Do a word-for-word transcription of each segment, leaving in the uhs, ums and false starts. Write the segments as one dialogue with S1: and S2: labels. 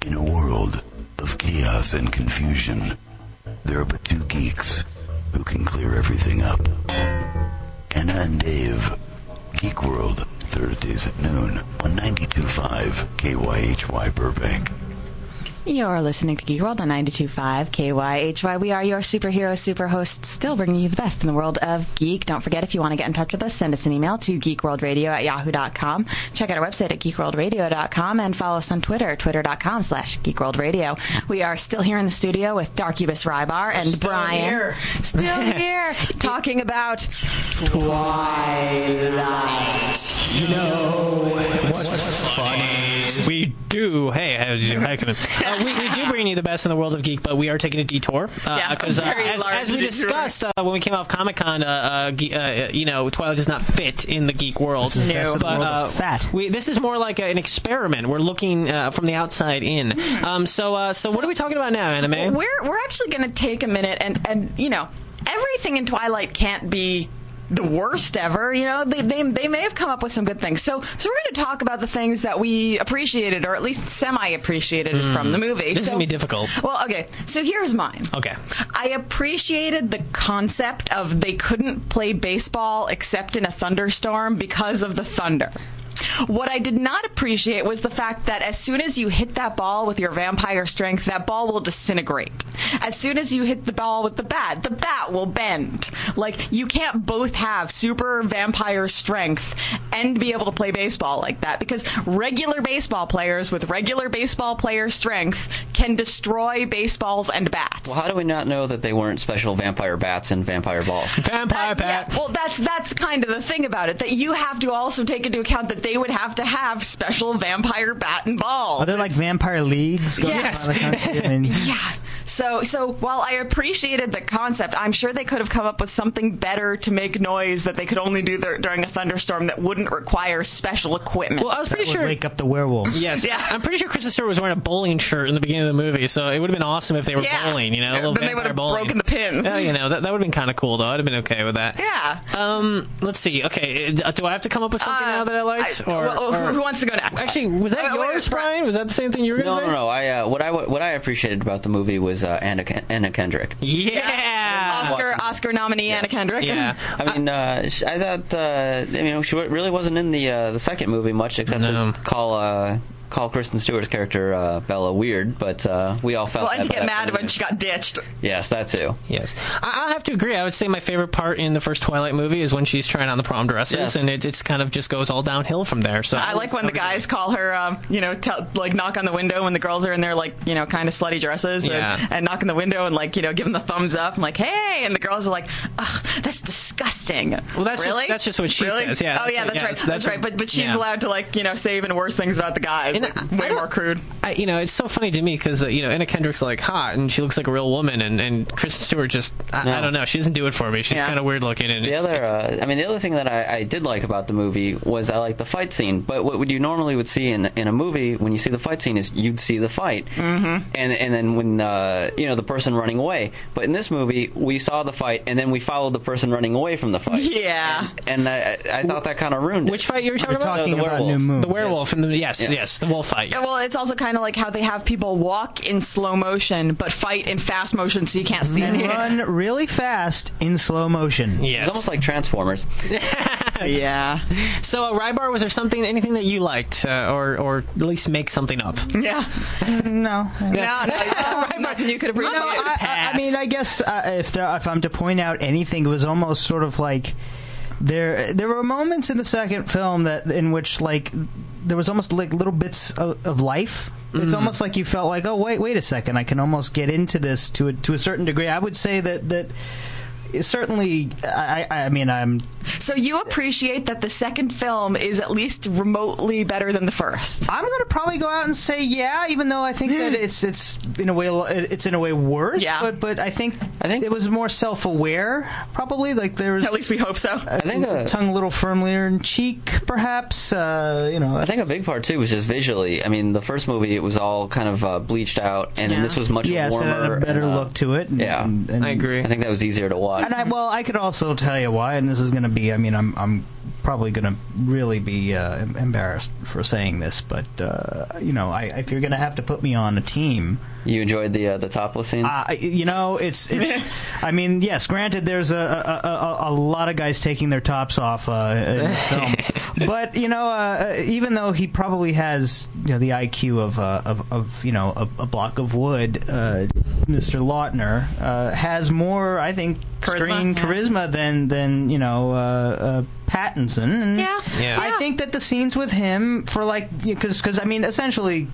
S1: In a world of chaos and confusion, there are but two geeks who can clear everything up. Anna and Dave, Geek World, Thursdays at noon on ninety-two point five K Y H Y Burbank.
S2: You're listening to Geek World on ninety-two point five K Y H Y. We are your superhero super hosts, still bringing you the best in the world of geek. Don't forget, if you want to get in touch with us, send us an email to geekworldradio at yahoo dot com. Check out our website at geekworldradio dot com and follow us on Twitter, twitter dot com slash geekworldradio. We are still here in the studio with Darkubus Rybar and
S3: still
S2: Brian.
S3: Here.
S2: Still here. Talking about Twilight.
S3: You know what's funny?
S4: We do. Hey, how, how can I, uh, we, we do bring you the best in the world of geek, but we are taking a detour. Uh,
S2: Yeah,
S4: because, uh,
S2: very
S4: as,
S2: large
S4: as we
S2: detour.
S4: discussed uh, when we came off Comic-Con, uh, uh, ge- uh, you know, Twilight does not fit in the geek world.
S5: This is best in the
S4: But,
S5: world
S4: uh,
S5: of fat.
S4: We, this is more like a, an experiment. We're looking uh, from the outside in. Um, so, uh, so, what are we talking about now, Anime?
S2: We're we're actually going to take a minute and and you know, everything in Twilight can't be the worst ever. You know, they they they may have come up with some good things. So so we're going to talk about the things that we appreciated, or at least semi appreciated
S4: Mm.
S2: from the movie.
S4: This is
S2: so,
S4: gonna be difficult.
S2: Well, okay. So here's mine.
S4: Okay.
S2: I appreciated the concept of they couldn't play baseball except in a thunderstorm because of the thunder. What I did not appreciate was the fact that as soon as you hit that ball with your vampire strength, that ball will disintegrate. As soon as you hit the ball with the bat, the bat will bend. Like, you can't both have super vampire strength and be able to play baseball like that, because regular baseball players with regular baseball player strength can destroy baseballs and bats.
S6: Well, how do we not know that they weren't special vampire bats and vampire balls?
S4: Vampire
S2: That- yeah,
S4: Bat.
S2: well, that's that's kind of the thing about it, that you have to also take into account that they would have to have special vampire bat and balls.
S5: Are there like vampire leagues going
S2: Yes.
S5: on around the country? I mean,
S2: Yeah. So, so while I appreciated the concept, I'm sure they could have come up with something better to make noise that they could only do th- during a thunderstorm that wouldn't require special equipment.
S4: Well, I was pretty
S5: would
S4: sure.
S5: wake up the werewolves.
S4: Yes,
S2: Yeah.
S4: I'm pretty sure Kristen Stewart was wearing a bowling shirt in the beginning of the movie, so it would have been awesome if they were
S2: Yeah.
S4: bowling, you know, a little
S2: Then they would
S4: vampire
S2: have
S4: bowling.
S2: broken the pins.
S4: Yeah, you know, that, that would have been kind of cool, though. I'd have been okay with that.
S2: Yeah.
S4: Um, let's see. Okay, uh, do I have to come up with something
S2: Uh,
S4: now that I liked?
S2: I-
S4: or,
S2: well,
S4: or-
S2: who wants to go next?
S4: Actually, was that
S2: Oh, wait,
S4: yours,
S2: wait,
S4: Brian? Was that the same thing you were going
S6: No,
S4: to
S6: no,
S4: say?
S6: no. I uh, what I what I appreciated about the movie was uh, Anna Ken- Anna Kendrick.
S4: Yeah.
S2: Oscar Oscar nominee Anna Kendrick.
S4: Yeah.
S6: I mean, uh, sh- I thought uh, I mean she really wasn't in the uh, the second movie much, except
S4: No.
S6: to call uh, call Kristen Stewart's character uh, Bella weird, but uh, we all felt.
S2: Well, and
S6: bad
S2: to get
S6: for
S2: mad
S6: that
S2: when she got ditched.
S6: Yes, that too.
S4: Yes, I- I'll have to agree. I would say my favorite part in the first Twilight movie is when she's trying on the prom dresses,
S6: Yes.
S4: and it it's kind of just goes all downhill from there. So
S2: I like when the guys call her, um, you know, tell, like knock on the window when the girls are in their like, you know, kind of slutty dresses,
S4: Yeah.
S2: and, and knock on the window and like, you know, give them the thumbs up. I'm like, hey, and the girls are like, ugh, that's disgusting.
S4: Well, that's just-
S2: really?
S4: that's just what she
S2: really?
S4: says, yeah.
S2: Oh yeah, that's
S4: Yeah,
S2: right.
S4: that's
S2: That's, right.
S4: what-
S2: But but she's
S4: yeah.
S2: allowed to like, you know, say even worse things about the guys.
S4: And
S2: Like,
S4: I-
S2: way
S4: I don't-
S2: more crude.
S4: I, you know, it's so funny to me because uh, you know Anna Kendrick's like hot and she looks like a real woman, and, and Kristen Stewart just I,
S6: No.
S4: I don't know, she doesn't do it for me. She's
S2: Yeah.
S4: kind of weird looking. And
S6: The
S4: it's,
S6: other,
S4: it's-
S6: uh, I mean, the other thing that I, I did like about the movie was I liked the fight scene. But what would you normally would see in in a movie when you see the fight scene is you'd see the fight, mm-hmm. and and then when uh, you know the person running away. But in this movie, we saw the fight, and then we followed the person running away from the fight.
S2: Yeah.
S6: And, and I, I thought that kind of ruined it.
S4: which fight you were talking
S5: We're
S4: about?
S5: talking
S6: the
S5: about New
S6: werewolves.
S5: Moon.
S4: The werewolf and the yes, yes,
S6: Yes.
S4: the wolf fight.
S2: Yeah, well, it's also kind of like how they have people walk in slow motion but fight in fast motion, so you can't see
S5: And
S2: them.
S5: run really fast in slow motion.
S4: Yes.
S6: It's almost like Transformers.
S2: Yeah.
S4: So, uh, Rybar, was there something, anything that you liked, uh, or or at least make something up?
S2: Yeah.
S5: No.
S2: No, no, no, nothing you could appreciate.
S5: No, I, I, I mean, I guess uh, if there, if I'm to point out anything, it was almost sort of like there there were moments in the second film that in which like there was almost like little bits of, of life. It's
S4: Mm.
S5: almost like you felt like, oh wait, wait a second, I can almost get into this to a, to a certain degree. I would say that that. Certainly, I, I mean, I'm...
S2: So you appreciate that the second film is at least remotely better than the first?
S5: I'm going to probably go out and say yeah, even though I think that it's it's in a way it's in a way worse.
S2: Yeah.
S5: But but I think
S6: I think-
S5: it was more self-aware, probably. Like there's
S2: At least we hope so.
S6: I think a,
S5: tongue a little firmlier in cheek, perhaps. Uh, you know,
S6: I think a big part too was just visually. I mean, the first movie it was all kind of uh, bleached out, and
S2: Yeah.
S6: then this was much
S5: yes, it
S6: warmer.
S5: had a better
S6: and, uh,
S5: look to it. And,
S6: yeah.
S5: and, and,
S4: I agree.
S6: I think that was easier to watch.
S5: And I well, I could also tell you why, and this is going to be. I mean, I'm I'm probably going to really be uh, em- embarrassed for saying this, but uh, you know, I, if you're going to have to put me on a team,
S6: You enjoyed the uh, the topless scene?
S5: uh, you know, it's it's. I mean, yes, granted, there's a a, a, a lot of guys taking their tops off uh, in this film, but you know, uh, even though he probably has you know the I Q of uh, of, of you know a, a block of wood, uh, Mister Lautner uh, has more, I think,
S2: Charisma,
S5: screen
S2: yeah.
S5: charisma than than you know uh, uh, Pattinson. And
S2: Yeah.
S4: Yeah.
S5: I think that the scenes with him for like because because I mean essentially.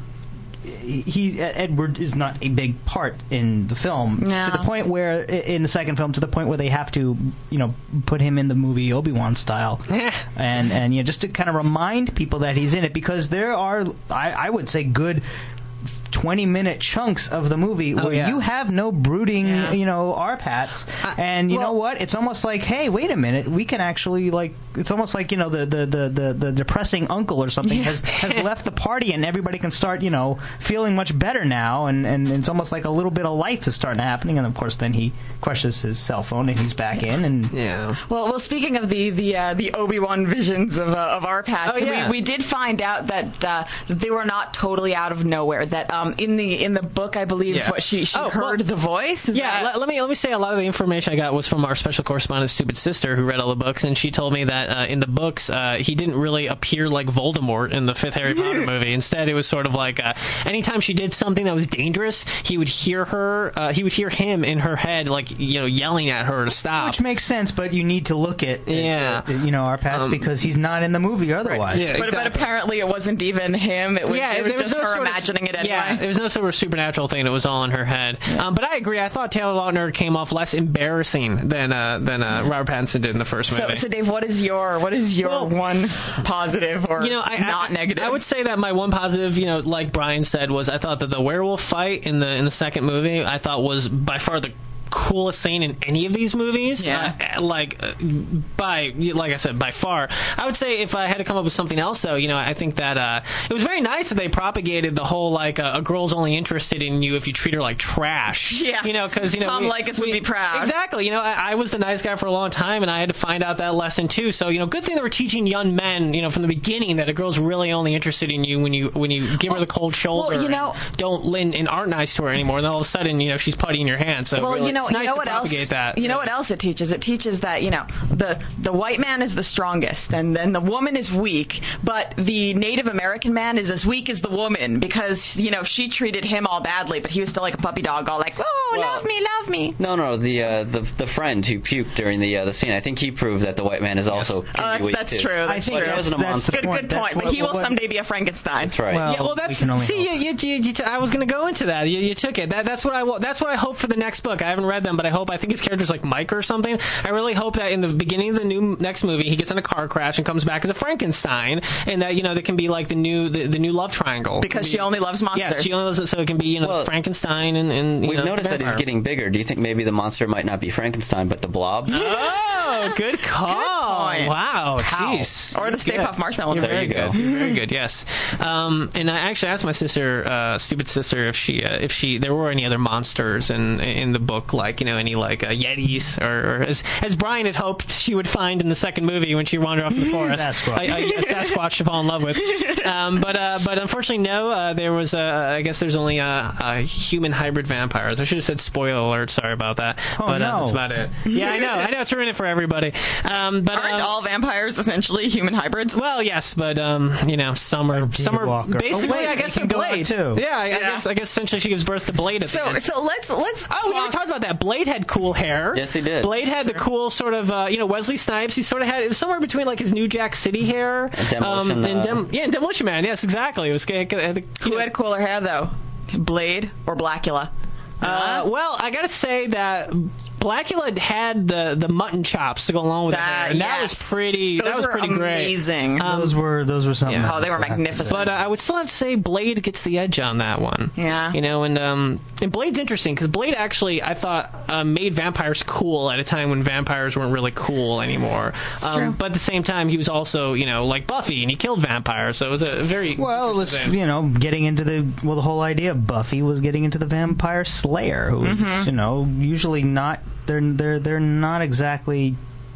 S5: He Edward is not a big part in the film
S2: No.
S5: to the point where in the second film to the point where they have to you know put him in the movie Obi-Wan style and and you know just to kind of remind people that he's in it because there are I, I would say good twenty minute chunks of the movie
S4: Oh,
S5: where
S4: yeah.
S5: you have no brooding
S2: Yeah.
S5: you know arpats
S4: I-
S5: and you know
S2: well-
S5: what it's almost like hey wait a minute we can actually like it's almost like you know the the the, the, the depressing uncle or something
S2: Yeah.
S5: has has left the party and everybody can start you know feeling much better now and and it's almost like a little bit of life is starting happening and of course then he crushes his cell phone and he's back in and
S4: Yeah.
S2: Well, well. Speaking of the the uh, the Obi-Wan visions of uh, of our pats,
S4: Oh, yeah.
S2: we, we did find out that uh, they were not totally out of nowhere. That um, in the in the book, I believe
S4: Yeah.
S2: what she she
S4: Oh,
S2: heard
S4: well,
S2: the voice. Is
S4: Yeah,
S2: that-
S4: let, let me let me say a lot of the information I got was from our special correspondent, Stupid Sister, who read all the books, and she told me that uh, in the books uh, he didn't really appear like Voldemort in the fifth Harry Potter movie. Instead, it was sort of like uh, anytime she did something that was dangerous, he would hear her, uh, he would hear him in her head, like you know, yelling at her to stop.
S5: which makes sense but you need to look at
S4: Yeah.
S5: uh, you know arpats
S4: Um,
S5: because he's not in the movie otherwise
S4: Yeah,
S2: but, but
S4: exactly.
S2: apparently it wasn't even him. It was,
S4: yeah,
S2: it was
S4: there
S2: just
S4: no
S2: her
S4: sort of-
S2: imagining it anyway.
S4: Yeah, there was no sort of supernatural thing. It was all in her head. Um, but I agree. I thought Taylor Lautner came off less embarrassing than uh, than uh, Robert Pattinson did in the first
S2: So,
S4: movie.
S2: so Dave, what is your what is your
S4: Well,
S2: one positive or
S4: you know, I,
S2: not
S4: I,
S2: negative?
S4: I would say that my one positive, you know, like Brian said, was I thought that the werewolf fight in the in the second movie, I thought was by far the coolest scene in any of these movies.
S2: Yeah.
S4: Uh, like uh, by like I said, by far. I would say if I had to come up with something else, though, you know, I think that uh, it was very nice that they propagated the whole like uh, a girl's only interested in you if you treat her like trash.
S2: Yeah.
S4: you know, because you know
S2: Tom
S4: we-
S2: Likas would
S4: we-
S2: be proud.
S4: Exactly. You know, I, I was the nice guy for a long time, and I had to find out that lesson too. So you know, good thing they were teaching young men, you know, from the beginning that a girl's really only interested in you when you when you give her the cold shoulder.
S2: well, you know-
S4: and don't lend and aren't nice to her anymore. And then all of a sudden, you know, she's putty in your hand. So
S2: Well,
S4: really,
S2: you know,
S4: it's
S2: you
S4: nice
S2: know
S4: to
S2: what else?
S4: propagate that.
S2: You know what else it teaches? It teaches that you know the the white man is the strongest, and then the woman is weak, but the Native American man is as weak as the woman because you know she treated him all badly, but he was still like a puppy dog, all like, oh,
S6: Well-
S2: love me, love me.
S6: No, no, the uh, the the friend who puked during the uh, the scene. I think he proved that the white man is also.
S2: Oh,
S6: can be
S2: that's,
S6: weak,
S2: that's
S6: too.
S2: true. That's
S5: think
S2: true.
S6: He
S5: that's-
S6: wasn't a
S5: that's
S6: monster.
S5: the
S2: Good,
S5: point.
S2: good
S5: That's
S2: point. But
S5: what-
S2: he will
S5: what-
S2: someday be a Frankenstein.
S6: That's right.
S5: Well,
S4: Yeah, well,
S5: we
S4: that's
S5: can only
S4: see.
S5: hope.
S4: You, you, you, t- I was going to go into that. You, you took it. That, that's what I. wa- That's what I hope for the next book. I haven't read them, but I hope. I think his character's like Mike or something. I really hope that in the beginning of the new next movie, he gets in a car crash and comes back as a Frankenstein, and that you know that can be like the new the, the new love triangle.
S2: Because she only loves monsters.
S4: Yes, she only loves it, so it can be you know
S6: Well,
S4: Frankenstein and and you
S6: We've
S4: know,
S6: noticed that he's
S4: vampire.
S6: getting bigger. Do you think maybe the monster might not be Frankenstein, but the Blob?
S4: Oh, good call!
S2: point.
S4: Wow, jeez.
S2: Or the Stay
S4: Good.
S2: Puft Marshmallow
S4: You're
S2: Man.
S4: very
S6: There you
S4: good.
S6: go.
S4: You're very good. Yes. Um, and I actually asked my sister, uh, stupid sister, if she, uh, if she, there were any other monsters in in the book, like you know, any like uh, Yetis, or, or as as Brian had hoped she would find in the second movie when she wandered off in the forest,
S5: Sasquatch.
S4: a, a, a Sasquatch to fall in love with. Um, but uh, but unfortunately, no. Uh, there was, uh, I guess, there's only uh, uh, human hybrid vampires. I should have said spoiler alert. Sorry about that.
S5: Oh,
S4: but uh,
S5: no.
S4: that's about it. Yeah, I know. I know it's ruining it for everybody. Um, but
S2: Aren't
S4: um,
S2: all vampires essentially human hybrids?
S4: well, yes, but um, you know, some are some are
S5: Walker.
S4: basically,
S5: Oh, wait,
S4: I guess,
S5: they
S4: a
S5: can go out,
S4: Blade
S5: too.
S4: Yeah, I, I
S2: Yeah.
S4: guess I guess essentially she gives birth to Blade at the
S2: So
S4: end.
S2: so let's let's
S4: Oh, we never talked about that. Blade had cool hair.
S6: Yes, he did.
S4: Blade had the cool sort of, uh, you know, Wesley Snipes. He sort of had it was somewhere between like his New Jack City hair,
S6: And Demolition,
S4: um, and
S6: uh,
S4: Dem- yeah, and Demolition Man. Yes, exactly. It was uh, the,
S2: who had cooler hair though? Blade or Blackula?
S4: Uh, well, I gotta say that Blackula had the, the mutton chops to go along with
S2: That-
S4: the hair, and that
S2: yes.
S4: was pretty.
S2: Those
S4: that was
S2: were
S4: pretty
S2: amazing.
S4: great. Um,
S5: those were those were something.
S4: yeah.
S2: Oh, they were
S5: else, I have to
S2: magnificent.
S5: say.
S4: But uh, I would still have to say Blade gets the edge on that one.
S2: Yeah.
S4: You know, and um, and Blade's interesting because Blade actually, I thought, uh, made vampires cool at a time when vampires weren't really cool anymore. Um,
S2: true.
S4: But at the same time, he was also, you know, like Buffy, and he killed vampires, so it was a very
S5: Well, it was
S4: interesting thing.
S5: you know getting into the well the whole idea of Buffy was getting into the vampire slayer, who's
S2: Mm-hmm.
S5: you know usually not they're they're they're not exactly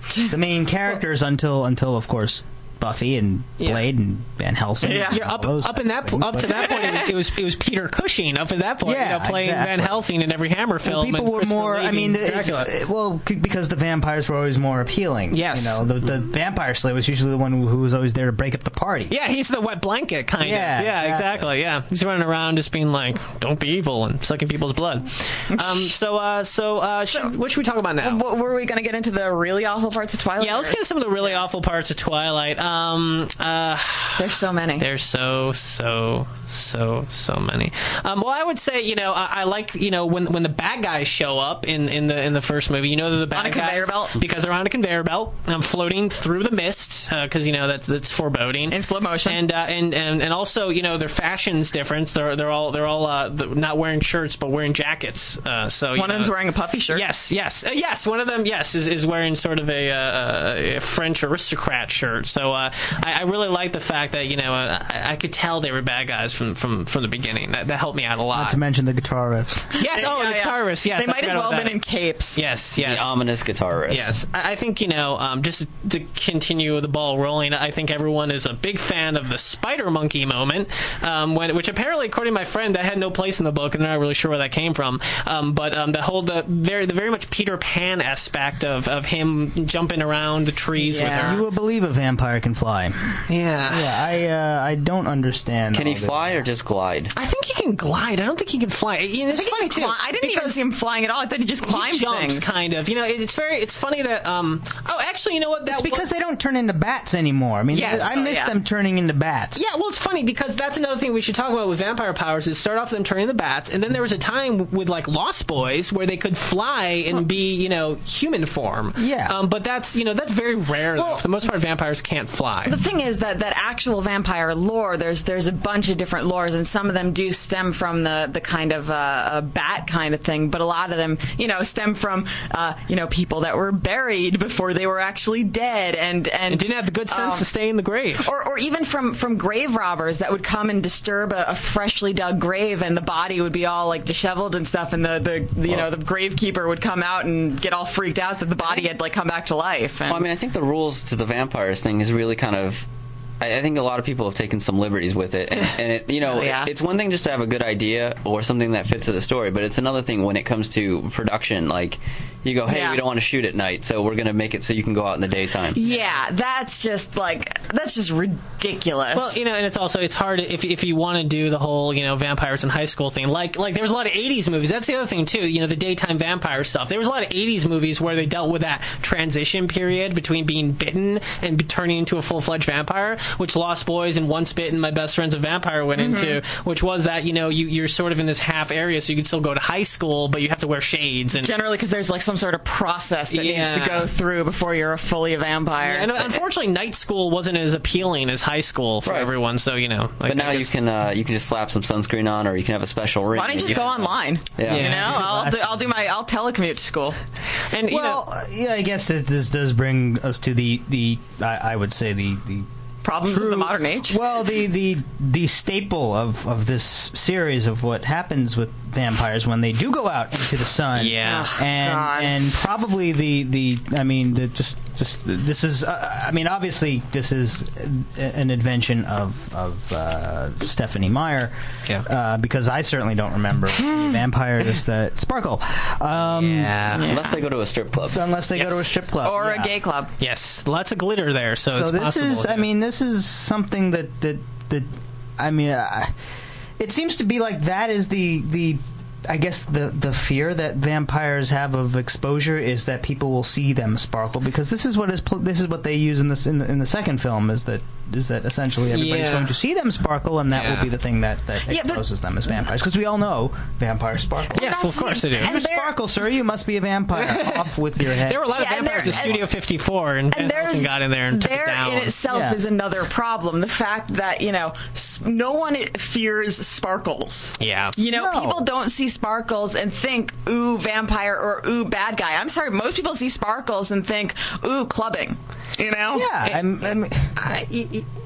S5: the main characters until until of course Buffy and Blade
S4: yeah.
S5: and Van Helsing.
S2: Yeah.
S4: You're up, up in that up to that point. It was it was Peter Cushing up at that point.
S5: Yeah,
S4: you know, playing
S5: exactly.
S4: Van Helsing in every Hammer film.
S5: Well, people
S4: and
S5: were
S4: Christopher
S5: more.
S4: Lee
S5: I mean,
S4: being
S5: it's,
S4: Dracula.
S5: uh, well, c- because the vampires were always more appealing.
S4: Yes.
S5: you know, the, the vampire slayer was usually the one who was always there to break up the party.
S4: Yeah, he's the wet blanket kind
S5: Yeah,
S4: of. Yeah,
S5: exactly.
S4: exactly. Yeah, he's running around just being like, "Don't be evil" and sucking people's blood. Um, so, uh, so, uh, sh- what should we talk about now?
S2: What, were we going to get into the really awful parts of Twilight?
S4: Yeah, let's get into some of the really awful parts of Twilight. Um, uh,
S2: There's so many.
S4: There's so, so, so, so many. Um, well, I would say, you know, I, I like, you know, when when the bad guys show up in, in the in the first movie, you know, they're the bad
S2: On a conveyor
S4: guys
S2: belt.
S4: because they're on a conveyor belt, um, floating through the mist because uh, you know that's that's foreboding
S2: In slow motion.
S4: and uh, and and and also, you know, their fashion's different. They're they're all they're all uh, not wearing shirts but wearing jackets. Uh, so you
S2: One of
S4: know,
S2: them's wearing a puffy shirt.
S4: Yes, yes, uh, yes. One of them, yes, is, is wearing sort of a, uh, a French aristocrat shirt. So uh, I, I really like the fact that, you know, uh, I, I could tell they were bad guys from, from, from the beginning. That, that helped me out a lot.
S5: Not to mention the guitar riffs.
S4: Yes, oh,
S2: Yeah,
S4: the
S2: yeah.
S4: guitar riffs, yes.
S2: They
S4: I
S2: might as
S4: forgot
S2: well
S4: about
S2: have been
S4: that.
S2: in capes.
S4: Yes, yes.
S6: The ominous guitar riffs.
S4: Yes, I I think, you know, um, just to continue the ball rolling, I think everyone is a big fan of the spider monkey moment, um, when, which apparently, according to my friend, that had no place in the book, and they're not really sure where that came from. Um, but um, the whole, the very, the very much Peter Pan aspect of, of him jumping around the trees
S2: Yeah.
S4: with her.
S5: You will believe a vampire can fly.
S4: Yeah.
S5: Yeah, I uh, I don't understand.
S6: Can he
S5: all the-
S6: fly or just glide?
S4: I think he can glide. I don't think he can fly. You know,
S2: I
S4: it's
S2: think he
S4: funny
S2: just
S4: too.
S2: cli- I didn't even
S4: because
S2: see him flying at all. I thought he just climbed
S4: he jumps,
S2: things.
S4: kind of. You know, it, it's very. It's funny that. Um. Oh, actually, you know what? That
S5: It's because
S4: was,
S5: they don't turn into bats anymore. I mean,
S4: Yes.
S5: I
S4: Oh,
S5: miss
S2: yeah.
S5: them turning into bats.
S4: Yeah, well, it's funny because that's another thing we should talk about with vampire powers is start off them turning the bats, and then there was a time with like Lost Boys where they could fly and be, you know, human form.
S5: Yeah.
S4: Um, but that's, you know, that's very rare. though.
S2: Well-
S4: For the most part, vampires can't fly.
S2: The thing is that that actual vampire lore, there's there's a bunch of different lores, and some of them do stem from the the kind of uh, a bat kind of thing, but a lot of them, you know, stem from uh, you know people that were buried before they were actually dead, and and,
S4: And didn't have the good sense
S2: um,
S4: to stay in the grave.
S2: Or, or even from, from grave robbers that would come and disturb a, a freshly dug grave, and the body would be all like disheveled and stuff, and the, the, the you know the gravekeeper would come out and get all freaked out that the body had like come back to life. And,
S6: Well, I mean, I think the rules to the vampires thing is really kind of. I I think a lot of people have taken some liberties with it, and, and it, you know,
S2: Oh, yeah.
S6: it's one thing just to have a good idea or something that fits to the story, but it's another thing when it comes to production. Like, you go, hey,
S2: Yeah.
S6: we don't want to shoot at night, so we're going to make it so you can go out in the daytime.
S2: yeah, that's just like that's just ridiculous.
S4: Well, you know, and it's also it's hard if if you want to do the whole, you know, vampires in high school thing. Like like there was a lot of eighties movies. That's the other thing too. You know, the daytime vampire stuff. There was a lot of eighties movies where they dealt with that transition period between being bitten and be- turning into a full fledged vampire, which Lost Boys and Once Bitten, My Best Friend's a Vampire went
S2: Mm-hmm.
S4: into, which was that, you know, you you're sort of in this half area, so you can still go to high school, but you have to wear shades and.
S2: generally because there's like some sort of process that
S4: Yeah.
S2: needs to go through before you're a fully a vampire.
S4: And unfortunately, night school wasn't as appealing as high school for
S6: Right.
S4: everyone. So you know, like,
S6: But now
S4: I
S6: you
S4: guess-
S6: can uh, you can just slap some sunscreen on, or you can have a special ring.
S2: Why don't you
S6: that
S2: just go online?
S6: Yeah.
S2: You know,
S4: Yeah.
S2: I'll do, I'll do my I'll telecommute to school.
S4: and you
S5: Well,
S4: know.
S5: uh, yeah, I guess this, this does bring us to the the I, I would say the the
S2: Problems of the modern age.
S5: Well, the the the staple of of this series of what happens with vampires when they do go out into the sun.
S4: Yeah.
S2: Oh,
S5: and
S2: God.
S5: and probably the the I mean the just just this is uh, I mean obviously this is an invention of of uh, Stephanie Meyer.
S4: Yeah.
S5: Uh, because I certainly don't remember any vampires that sparkle. Um,
S4: Yeah.
S6: Unless they go to a strip club.
S5: Unless they
S4: Yes.
S5: go to a strip club
S2: Or
S5: yeah.
S2: a gay club.
S4: Yes, lots of glitter there, so,
S5: So
S4: it's
S5: this
S4: possible.
S5: is, I
S4: yeah.
S5: mean, this is something that that that, I mean, uh, it seems to be like that is the the. I guess the the fear that vampires have of exposure is that people will see them sparkle, because this is what is pl- this is what they use in this in the, in the second film is that is that essentially everybody's
S4: Yeah.
S5: going to see them sparkle, and that
S4: Yeah.
S5: will be the thing that that
S2: Yeah, but-
S5: exposes them as vampires, because we all know vampires sparkle.
S4: Yes, well, of course they do.
S5: You
S2: And there-
S5: sparkle, sir. You must be a vampire. Off with your head.
S4: There were a lot of
S2: Yeah, and
S4: vampires at
S2: there-
S4: Studio fifty-four, and Van
S2: And
S4: Helsing
S2: there's
S4: got in there and took
S2: there
S4: it down.
S2: in itself
S5: Yeah.
S2: is another problem. The fact that you know s- no one fears sparkles.
S4: Yeah.
S2: You know,
S5: No.
S2: people don't see sparkles and think ooh vampire or ooh bad guy. I'm sorry, most people see sparkles and think ooh clubbing. You know?
S5: yeah, I'm, I'm,
S4: I, y- y-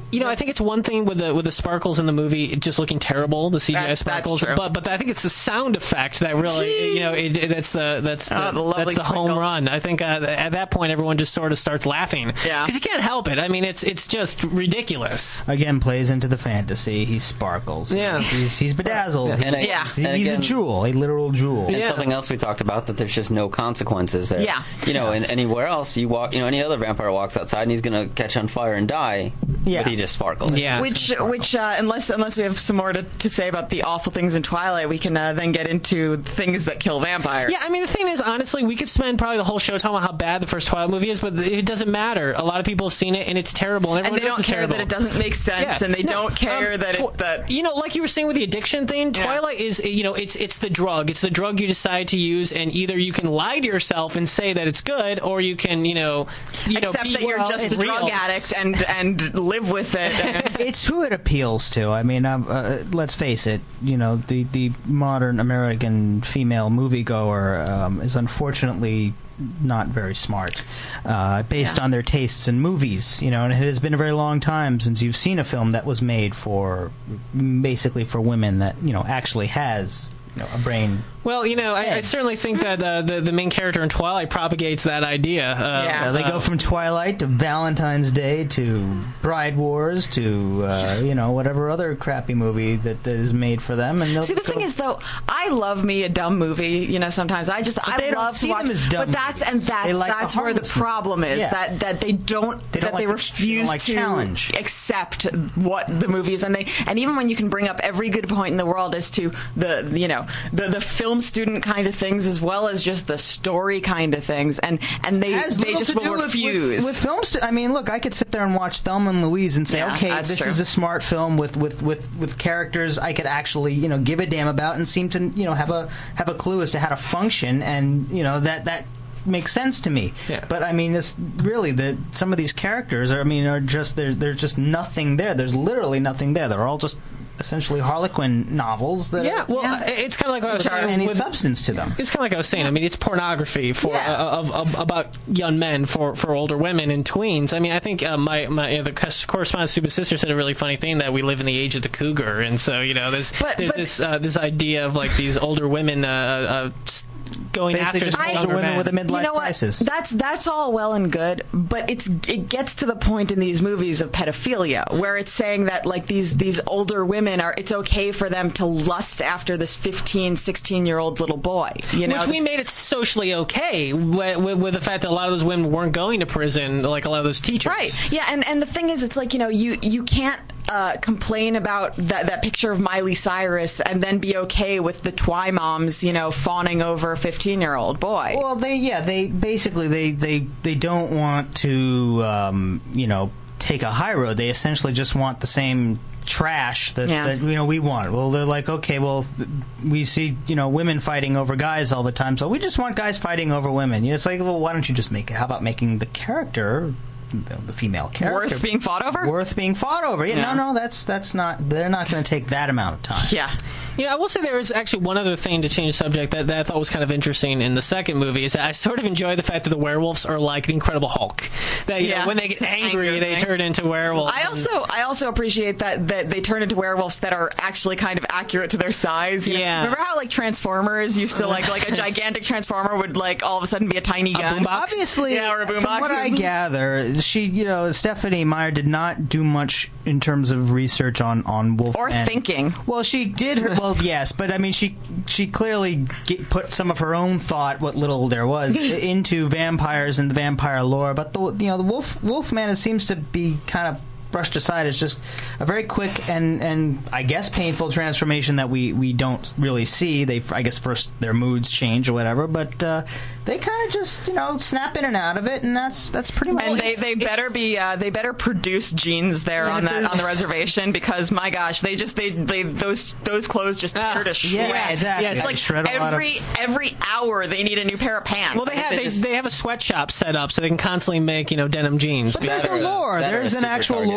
S4: You know, I think it's one thing with the with the sparkles in the movie just looking terrible, the C G I
S2: That's-
S4: sparkles,
S2: that's true.
S4: but but I think it's the sound effect that really, you know, it, it, that's the that's the,
S2: Oh, the lovely
S4: that's the home
S2: twinkles.
S4: run. I think uh, at that point everyone just sort of starts laughing.
S2: Yeah.
S4: Because you can't help it. I mean, it's it's just ridiculous.
S5: Again, plays into the fantasy. He sparkles.
S4: Yeah.
S5: he's, he's bedazzled.
S6: And I-
S2: Yeah.
S5: He's,
S6: and
S5: he's
S6: again,
S5: a jewel, a literal jewel.
S6: And
S4: Yeah.
S6: something else we talked about, that there's just no consequences there.
S2: Yeah.
S6: You know, and anywhere else, you walk, you know, any other vampire walks outside and he's going to catch on fire and die,
S5: Yeah.
S6: but he just sparkles.
S4: Yeah.
S2: Which, which, uh, unless unless we have some more to, to say about the awful things in Twilight, we can uh, then get into things that kill vampires.
S4: Yeah, I mean, the thing is, honestly, we could spend probably the whole show talking about how bad the first Twilight movie is, but it doesn't matter. A lot of people have seen it, and it's terrible, and
S2: and
S4: everyone
S2: they
S4: knows
S2: don't
S4: it's
S2: care
S4: terrible.
S2: that it doesn't make sense,
S4: Yeah.
S2: and they
S4: No,
S2: don't care
S4: um,
S2: that
S4: tw-
S2: it that
S4: you know, like you were saying with the addiction thing,
S2: Yeah.
S4: Twilight is, you know, it's it's the drug. It's the drug you decide to use, and either you can lie to yourself and say that it's good, or you can, you know, you know,
S2: except
S4: be,
S2: that you're
S4: well,
S2: just a
S4: it's
S2: drug
S4: real.
S2: addict and and live with it. And,
S5: It's who it appeals to. I mean, um, uh, let's face it. You know, the the modern American female moviegoer um, is unfortunately not very smart, uh, based
S2: Yeah.
S5: on their tastes in movies. You know, and it has been a very long time since you've seen a film that was made for basically for women that you know actually has you know a brain.
S4: Well, you know, I, I certainly think that uh, the the main character in Twilight propagates that idea. Uh,
S2: Yeah.
S5: Uh, they go from Twilight to Valentine's Day to Bride Wars to uh, you know whatever other crappy movie that, that is made for them. And they'll
S2: see, the
S5: go-
S2: thing is, though, I love me a dumb movie. You know, sometimes I just I
S5: they don't
S2: love
S5: see
S2: to watch.
S5: them as dumb
S2: but that's
S5: movies.
S2: and
S5: They
S2: that's
S5: like the
S2: that's where the
S5: harmlessness.
S2: problem is
S5: Yeah.
S2: that that they don't
S5: They don't
S2: that they
S5: like the- they don't
S2: refuse
S5: like
S2: to
S5: challenge.
S2: accept what the movie is, and they and even when you can bring up every good point in the world as to the you know the the film student kind of things as well as just the story kind of things, and and they
S5: Has
S2: they
S5: little
S2: just
S5: to do
S2: will
S5: with-
S2: refuse.
S5: With, with films, I mean, look, I could sit there and watch Thelma and Louise and say,
S2: Yeah,
S5: okay,
S2: that's
S5: this
S2: true.
S5: is a smart film with, with, with, with characters I could actually, you know, give a damn about and seem to, you know, have a have a clue as to how to function, and you know that that makes sense to me.
S4: Yeah.
S5: But I mean, it's really that some of these characters are, I mean, are just there. There's just nothing there. There's literally nothing there. They're all just essentially Harlequin novels that
S4: Yeah,
S5: are,
S4: well, uh, it's kind of like what I was
S5: don't have
S4: saying
S5: any
S4: with,
S5: substance to them.
S4: It's kind of like I was saying. I mean, it's pornography for
S5: Yeah.
S4: uh, of, of about young men for, for older women and tweens. I mean, I think uh, my my uh, the cos- correspondent stupid sister said a really funny thing that we live in the age of the cougar, and so you know, there's
S2: But-
S4: there's
S2: but-
S4: this uh, this idea of like these older women uh, uh, s- going
S5: Basically,
S4: after
S5: just
S4: the
S5: older
S4: younger
S5: women
S4: men.
S5: with a midlife
S2: you know what?
S5: crisis.
S2: That's that's all well and good, but it's it gets to the point in these movies of pedophilia where it's saying that like these these older women are it's okay for them to lust after this fifteen, sixteen year old little boy. You know,
S4: Which we
S2: this-
S4: made it socially okay with, with, with the fact that a lot of those women weren't going to prison, like a lot of those teachers.
S2: Right. Yeah, and, and the thing is, it's like, you know, you, you can't uh, complain about that, that picture of Miley Cyrus and then be okay with the Twi moms, you know, fawning over a fifteen-year-old boy.
S5: Well, they yeah they basically they they they don't want to um, you know take a high road. They essentially just want the same trash that,
S2: Yeah.
S5: that you know we want. Well, they're like, okay, well th- we see you know women fighting over guys all the time, so we just want guys fighting over women. You know, it's like, well, why don't you just make it? How about making the character, the, the female character,
S2: Worth being fought over?
S5: worth being fought over? Yeah,
S2: Yeah.
S5: no, no, that's that's not. They're not going to take that amount of time.
S2: Yeah.
S4: You know, I will say there is actually one other thing to change the subject that, that I thought was kind of interesting in the second movie is that I sort of enjoy the fact that the werewolves are like the Incredible Hulk. That you
S2: Yeah.
S4: know, when they get
S2: It's an
S4: angry,
S2: anger
S4: they
S2: thing.
S4: turn into werewolves.
S2: I
S4: and-
S2: also I also appreciate that, that they turn into werewolves that are actually kind of accurate to their size. You know?
S4: Yeah.
S2: Remember how like Transformers used to like like a gigantic Transformer would like all of a sudden be a tiny gun?
S4: boombox?
S5: Obviously,
S2: Yeah, or a
S5: from
S2: boombox.
S5: what I gather, she, you know, Stephanie Meyer did not do much in terms of research on on Wolfman.
S2: Or thinking.
S5: Well, she did her. Well, yes, but I mean, she she clearly get, put some of her own thought, what little there was, into vampires and the vampire lore. But the you know the Wolf Wolfman seems to be kind of brushed aside as just a very quick and, and I guess painful transformation that we, we don't really see. They I guess first their moods change or whatever, but uh, they kind of just you know snap in and out of it, and that's that's pretty much.
S2: And they, they better be uh, they better produce jeans there
S5: Yeah,
S2: on
S5: if
S2: that
S5: there's-
S2: on the reservation because my gosh they just they, they those those clothes just
S4: Ah,
S2: tear to shreds.
S5: yeah, exactly.
S4: Yeah,
S2: It's
S4: they
S2: like
S5: shred a lot of-
S2: every every hour they need a new pair of pants.
S4: well, they have
S6: they
S4: they,
S6: just-
S4: they have a sweatshop set up so they can constantly make you know denim jeans.
S5: But there's
S6: That
S5: a
S6: or a-
S5: lore.
S6: that or
S5: There's
S6: a
S5: an
S6: super
S5: actual
S6: target.
S5: lore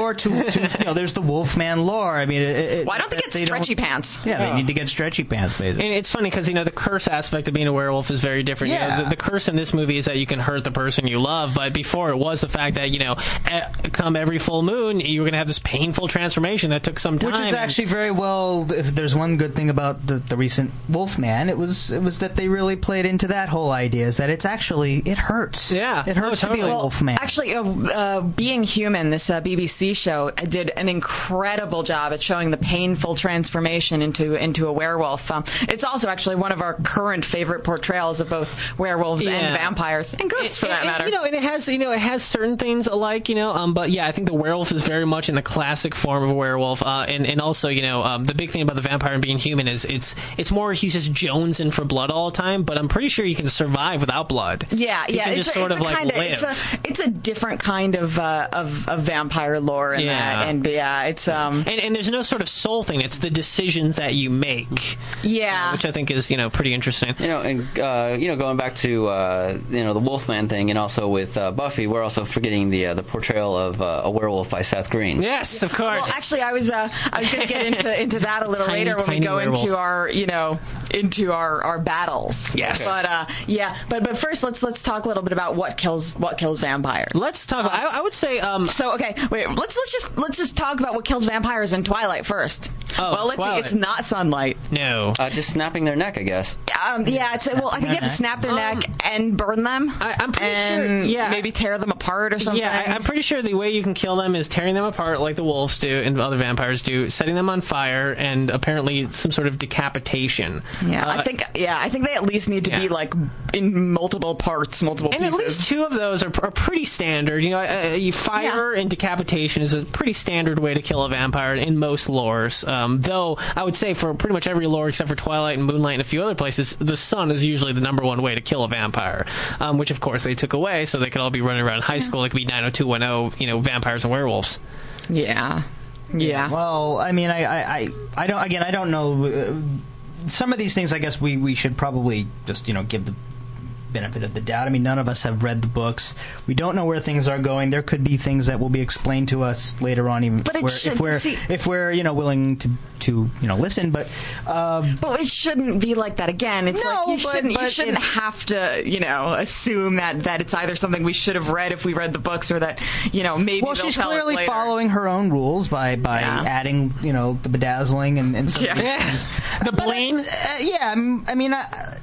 S5: lore to, to you know, there's the Wolfman lore. I mean, it, it,
S2: why don't they get
S5: they
S2: stretchy
S5: don't,
S2: pants?
S5: Yeah, they need to get stretchy pants, basically.
S4: And it's funny because, you know, the curse aspect of being a werewolf is very different.
S5: Yeah.
S4: You know, the, the curse in this movie is that you can hurt the person you love, but before it was the fact that, you know, come every full moon, you were going to have this painful transformation that took some time.
S5: Which is actually very well, if there's one good thing about the, the recent Wolfman, it was it was that they really played into that whole idea, is that it's actually, it hurts.
S4: Yeah.
S5: It hurts
S4: Oh, totally.
S5: to be a
S2: Well,
S5: Wolfman.
S2: Actually, uh, uh, Being Human, this uh, B B C show, did an incredible job at showing the painful transformation into into a werewolf. Um, it's also actually one of our current favorite portrayals of both werewolves
S4: Yeah.
S2: and vampires and ghosts, for that
S4: And-
S2: matter.
S4: You know, and it has, you know, it has certain things alike, you know, um, but yeah, I think the werewolf is very much in the classic form of a werewolf, uh, and and also, you know, um, the big thing about the vampire and Being Human is it's it's more he's just jonesing for blood all the time, but I'm pretty sure you can survive without blood.
S2: Yeah,
S4: you
S2: yeah,
S4: can
S2: it's
S4: just
S2: a,
S4: sort
S2: it's
S4: of
S2: a
S4: like
S2: kinda,
S4: live.
S2: It's a it's a different kind of uh, of, of vampire lore in
S4: Yeah.
S2: that, and yeah, it's um
S4: and, and there's no sort of soul thing. It's the decisions that you make,
S2: yeah.
S4: which I think is, you know, pretty interesting.
S6: You know, and uh, you know, going back to uh, you know the Wolfman thing, and also with uh, Buffy, we're also forgetting the uh, the portrayal of uh, a werewolf by Seth Green.
S4: Yes, of course.
S2: Well, actually, I was uh, I was going to get into into that a little
S4: Tiny,
S2: later when we
S4: tiny
S2: go
S4: werewolf.
S2: into our you know into our, our battles.
S4: Yes.
S2: But uh, yeah, but but first let's let's talk a little bit about what kills what kills vampires.
S4: Let's talk. I, I would say. Um,
S2: So okay, wait. Let's let's just let's just talk about what kills vampires in Twilight first.
S4: Oh,
S2: well, let's
S4: Twilight.
S2: see. It's not sunlight.
S4: no.
S6: Uh, just snapping their neck, I guess.
S2: Um, yeah, it's well. I think you have to snap their
S4: Um,
S2: neck and burn them.
S4: I- I'm pretty
S2: and
S4: sure- yeah.
S2: maybe tear them apart or something.
S4: Yeah, I, I'm pretty sure the way you can kill them is tearing them apart like the wolves do and other vampires do, setting them on fire, and apparently some sort of decapitation.
S2: Yeah,
S4: Uh,
S2: I think. Yeah, I think they at least need to
S4: yeah.
S2: be like in multiple parts, multiple
S4: And
S2: pieces.
S4: at least two of those are, are pretty standard. You know, uh, you fire and decapitation is a pretty standard way to kill a vampire in most lores. Um, though I would say for pretty much every lore except for Twilight and Moonlight and a few other places, the sun is usually the number one way to kill a vampire. Um, which of course they took away, so they could all be running around high school. It could be nine oh two one oh, you know, vampires and werewolves.
S2: Yeah. Yeah.
S5: Well, I mean, I, I, I, I don't. Again, I don't know. Uh, some of these things, I guess we, we should probably just you know give the benefit of the doubt. I mean, none of us have read the books. We don't know where things are going. There could be things that will be explained to us later on, even
S2: But it
S5: where,
S2: should-
S5: if we're
S2: see-
S5: if we're you know willing to to you know listen. But um,
S2: But it shouldn't be like that again. It's
S5: No,
S2: like you
S5: but-
S2: shouldn't you
S5: but
S2: shouldn't
S5: if-
S2: have to, you know, assume that, that it's either something we should have read if we read the books or that, you know, maybe
S5: well,
S2: they'll
S5: she's
S2: tell us
S5: clearly
S2: later.
S5: following her own rules by by
S2: Yeah.
S5: adding you know the bedazzling and, and some
S2: Yeah.
S5: of these
S4: Yeah.
S5: things.
S4: The
S5: But,
S4: bling?
S5: uh, yeah, I'm- I mean, uh,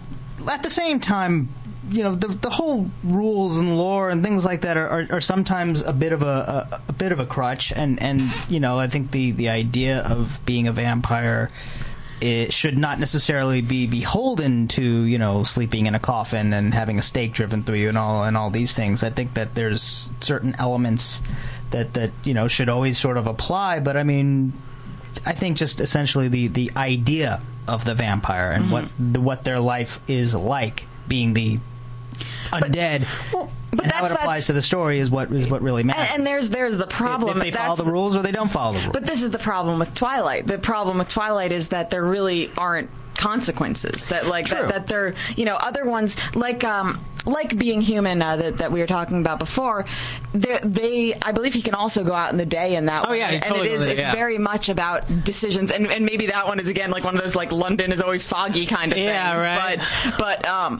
S5: at the same time, you know, the the whole rules and lore and things like that are, are, are sometimes a bit of a, a a bit of a crutch, and and you know, I think the the idea of being a vampire, it should not necessarily be beholden to you know sleeping in a coffin and having a stake driven through you and all and all these things. I think that there's certain elements that that you know should always sort of apply, but I mean, I think just essentially the the idea of the vampire and
S2: Mm-hmm.
S5: what the, what their life is like, being the undead,
S2: Well, but
S5: and how
S2: that's-
S5: it applies
S2: that's-
S5: to the story is what is what really matters.
S2: And, and there's there's the problem.
S5: if, if they follow
S2: That's-
S5: the rules or they don't follow the rules.
S2: But this is the problem with Twilight. The problem with Twilight is that there really aren't consequences. That like
S5: True.
S2: that, that they're you know other ones like um like Being Human uh, that that we were talking about before. They, they I believe he can also go out in the day in that.
S4: Oh,
S2: one.
S4: yeah, he
S2: and
S4: totally
S2: it is
S4: goes in the
S2: it's
S4: day, yeah.
S2: very much about decisions, and and maybe that one is again like one of those like London is always foggy kind of
S4: Yeah,
S2: things.
S4: right.
S2: But but um.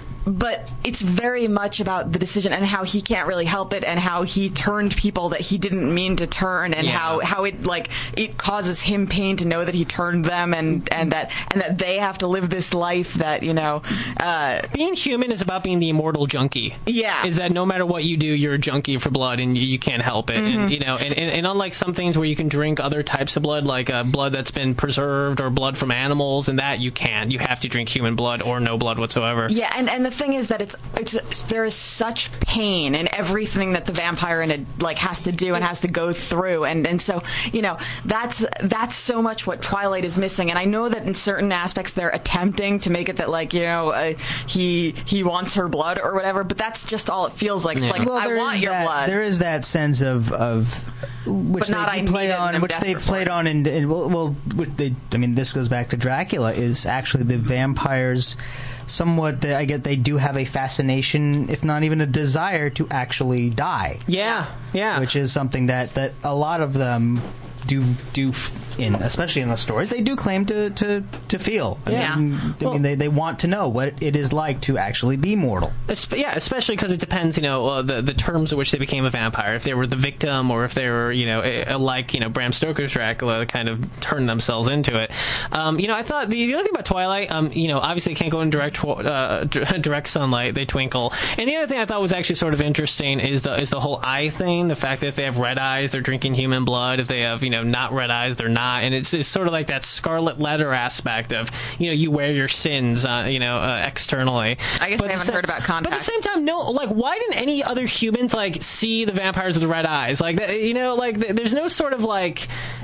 S2: But it's very much about the decision and how he can't really help it, and how he turned people that he didn't mean to turn, and
S4: Yeah.
S2: how, how it like it causes him pain to know that he turned them, and, and that and that they have to live this life that you know. Uh,
S4: Being Human is about being the immortal junkie.
S2: Yeah.
S4: Is that no matter what you do, you're a junkie for blood and you, you can't help it.
S2: Mm-hmm.
S4: And, you know, and, and, and unlike some things where you can drink other types of blood, like uh, blood that's been preserved or blood from animals, and that you can't. You have to drink human blood or no blood whatsoever.
S2: yeah, and, and the thing is that it's it's there is such pain in everything that the vampire in it like has to do and has to go through, and and so you know that's that's so much what Twilight is missing. And I know that in certain aspects they're attempting to make it that like you know uh, he he wants her blood or whatever, but that's just all it feels like. It's
S4: Yeah.
S2: like
S5: well,
S2: I
S5: there
S2: want
S5: is
S2: your
S5: that,
S2: blood.
S5: There is that sense of of which
S2: But not
S5: they
S2: I
S5: play
S2: need it and
S5: on,
S2: I'm
S5: which they've
S2: desperate
S5: played
S2: for it.
S5: on, in, in well, well, which they. I mean, this goes back to Dracula. Is actually the vampires somewhat. I get they do have a fascination, if not even a desire, to actually die.
S4: Yeah, yeah.
S5: Which is something that, that a lot of them do do in, especially in the stories, they do claim to to, to feel. I
S2: Yeah.
S5: mean, I
S4: Well-
S5: mean they, they want to know what it is like to actually be mortal.
S4: Es- Yeah, especially because it depends, you know, uh, the the terms in which they became a vampire. If they were the victim, or if they were, you know, a, a, like you know Bram Stoker's Dracula, kind of turned themselves into it. Um, you know, I thought the, the other thing about Twilight, um, you know, obviously it can't go in direct uh, direct sunlight; they twinkle. And the other thing I thought was actually sort of interesting is the is the whole eye thing. The fact that if they have red eyes, they're drinking human blood. If they have, you know, not red eyes, they're not. And it's, it's sort of like that scarlet letter aspect of, you know, you wear your sins, uh, you know, uh, externally.
S2: I guess
S4: But
S2: they
S4: at the
S2: haven't
S4: sa-
S2: heard about
S4: But at
S2: contacts.
S4: the same time, no, like, why didn't any other humans, like, see the vampires with the red eyes? Like, th- you know, like, th- there's no sort of, like,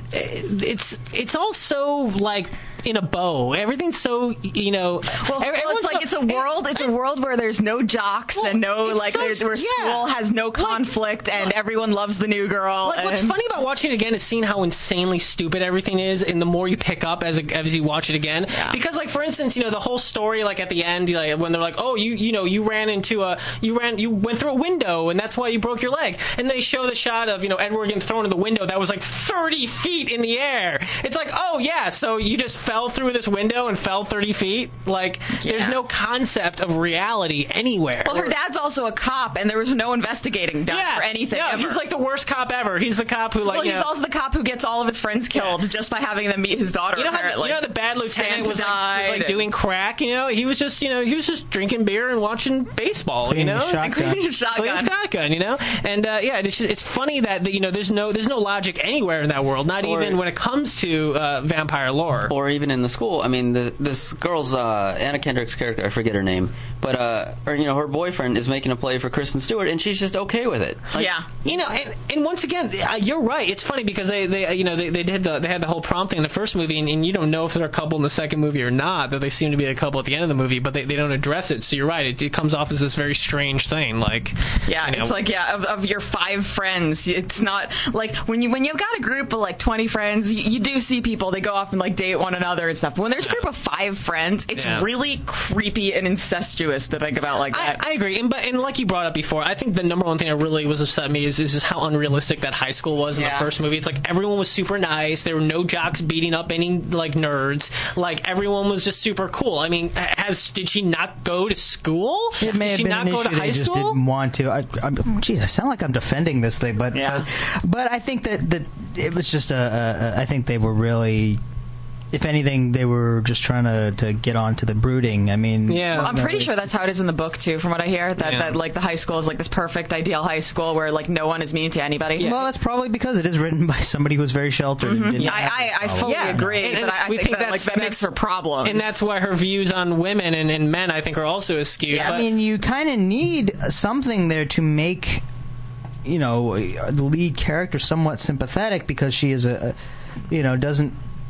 S4: it's, it's all so, like, in a bow. Everything's so, you know,
S2: Well,
S4: every-
S2: well,
S4: everyone's
S2: it's like
S4: so-
S2: it's a world. It's a world where there's no jocks
S4: Well,
S2: and no
S4: it's
S2: like
S4: so-
S2: there's, where
S4: yeah.
S2: school has no conflict and everyone loves the new girl.
S4: Like, what's
S2: and-
S4: funny about watching it again is seeing how insanely stupid everything is, and the more you pick up as it, as you watch it again.
S2: Yeah.
S4: Because, like, for instance, you know, the whole story, like at the end, like, when they're like, "Oh, you you know, you ran into a you ran you went through a window, and that's why you broke your leg," and they show the shot of, you know, Edward getting thrown in the window that was like thirty feet in the air. It's like, oh yeah, so you just fell through this window and fell thirty feet. Like, there's
S2: Yeah.
S4: no concept of reality anywhere.
S2: Well, her dad's also a cop, and there was no investigating done for anything.
S4: No,
S2: ever.
S4: he's like the worst cop ever. He's the cop who, like,
S2: well,
S4: you
S2: he's
S4: know,
S2: also the cop who gets all of his friends killed just by having them meet his daughter.
S4: You know how the,
S2: apparently.
S4: you know how the bad lieutenant
S2: Santa
S4: was like, was
S2: died
S4: like
S2: and-
S4: doing crack. You know, he was just you know he was just drinking beer and watching baseball.
S5: Cleaning
S4: you know,
S5: his shotgun.
S2: Cleaning his
S4: Playing
S2: shotgun.
S4: his shotgun. You know, and uh, yeah, it's just, it's funny that, that you know there's no there's no logic anywhere in that world. Not
S6: Or-
S4: even when it comes to uh, vampire lore.
S6: Or even in the school. I mean, the, this girl's uh, Anna Kendrick's character, I forget her name, but uh, or you know, her boyfriend is making a play for Kristen Stewart, and she's just okay with it. Like,
S2: Yeah.
S4: You know, and, and once again, uh, you're right. It's funny because they, they you know, they, they did the they had the whole prom thing in the first movie, and, and you don't know if they're a couple in the second movie or not. That they seem to be a couple at the end of the movie, but they, they don't address it. So you're right. It, it comes off as this very strange thing. Like,
S2: Yeah,
S4: you know,
S2: it's like yeah, of, of your five friends, it's not like when you when you've got a group of like twenty friends, you, you do see people they go off and like date one another and stuff. But when there's a group of five friends, it's
S4: Yeah.
S2: really creepy and incestuous to think about like that.
S4: I, I agree, and but and like you brought up before, I think the number one thing that really was upset me is, is just how unrealistic that high school was in
S2: Yeah.
S4: the first movie. It's like everyone was super nice. There were no jocks beating up any like nerds. Like everyone was just super cool. I mean, has did she not go to school?
S5: It may
S4: did
S5: have
S4: she
S5: been
S4: not
S5: an
S4: go
S5: issue
S4: to
S5: they
S4: high
S5: just
S4: school?
S5: didn't want to. I, I'm, geez, I sound like I'm defending this thing, but
S2: Yeah.
S5: but, but I think that, that it was just a, a, a. I think they were really. If anything, they were just trying to, to get on to the brooding. I mean,
S4: Yeah.
S2: Well, I'm
S5: you know,
S2: pretty sure
S5: it's-
S2: that's how it is in the book too, from what I hear. That
S4: Yeah.
S2: that like the high school is like this perfect, ideal high school where like no one is mean to anybody.
S5: Well, that's probably because it is written by somebody who was very sheltered. And didn't
S2: Yeah, I, I, I fully
S4: Yeah.
S2: agree,
S4: And- and
S2: but I, I
S4: we
S2: think,
S4: think
S2: that like
S4: that's-
S2: that makes her problem.
S4: And that's why her views on women and, and men, I think, are also skewed.
S2: Yeah.
S4: But-
S5: I mean, you kind of need something there to make, you know, the lead character somewhat sympathetic because she is a, a you know, doesn't.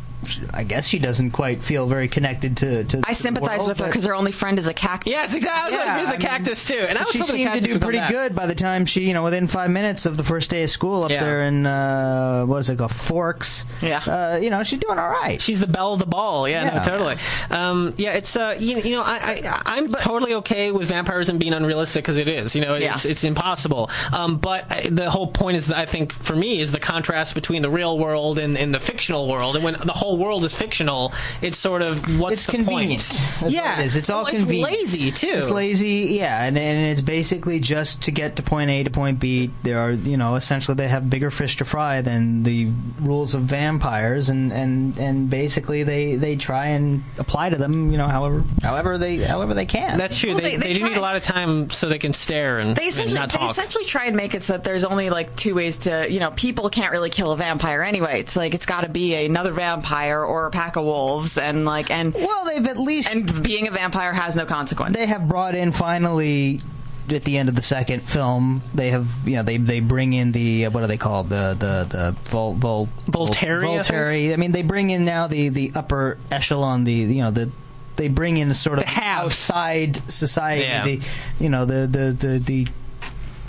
S5: I guess she doesn't quite feel very connected to. to
S2: I
S5: the
S2: sympathize
S5: world,
S2: with her
S5: but-
S2: because her only friend is a cactus.
S4: yes, exactly. I was
S5: Yeah,
S4: like, here's
S5: I
S4: the
S5: mean,
S4: cactus too, and I was
S5: she
S4: hoping the
S5: seemed to
S4: cactus
S5: do
S4: would come
S5: pretty
S4: back.
S5: good by the time she, you know, within five minutes of the first day of school up
S4: Yeah.
S5: there in uh, what is it called, Forks.
S2: Yeah.
S5: Uh, you know, she's doing all right.
S4: She's the belle of the ball. Yeah,
S5: Yeah.
S4: no, totally. Um, yeah, it's uh, you, you know, I, I I'm totally okay with vampirism being unrealistic because it is. You know, it's
S2: Yeah.
S4: it's impossible. Um, but I- the whole point is that I think for me is the contrast between the real world and, and the fictional world. And when the whole world is fictional, it's sort of what's
S5: It's
S4: the
S5: convenient.
S4: point?
S5: That's what
S4: yeah,
S5: it is. It's all
S4: well,
S5: convenient.
S4: It's lazy too.
S5: It's lazy, yeah, and, and it's basically just to get to point A to point B. There are, you know, essentially they have bigger fish to fry than the rules of vampires, and, and, and basically they, they try and apply to them, you know, however however they however they can.
S4: That's true.
S2: Well,
S4: they,
S2: they-
S4: they,
S2: they
S4: do need
S2: try.
S4: a lot of time so they can stare and,
S2: They
S4: and
S2: essentially,
S4: not
S2: they
S4: talk.
S2: essentially try and make it so that there's only like two ways to, you know, people can't really kill a vampire anyway. It's like it's got to be another vampire or a pack of wolves, and like and
S5: well, they've at least
S2: and being a vampire has no consequence.
S5: they have brought in finally at the end of the second film. They have, you know, they they bring in the uh, what are they called, the the the vol, vol,
S4: Volturi, I think?
S5: Volturi. I mean, they bring in now the the upper echelon, the you know the. They bring in a sort of
S4: The haves.
S5: outside society,
S4: Yeah.
S5: the you know the the the, the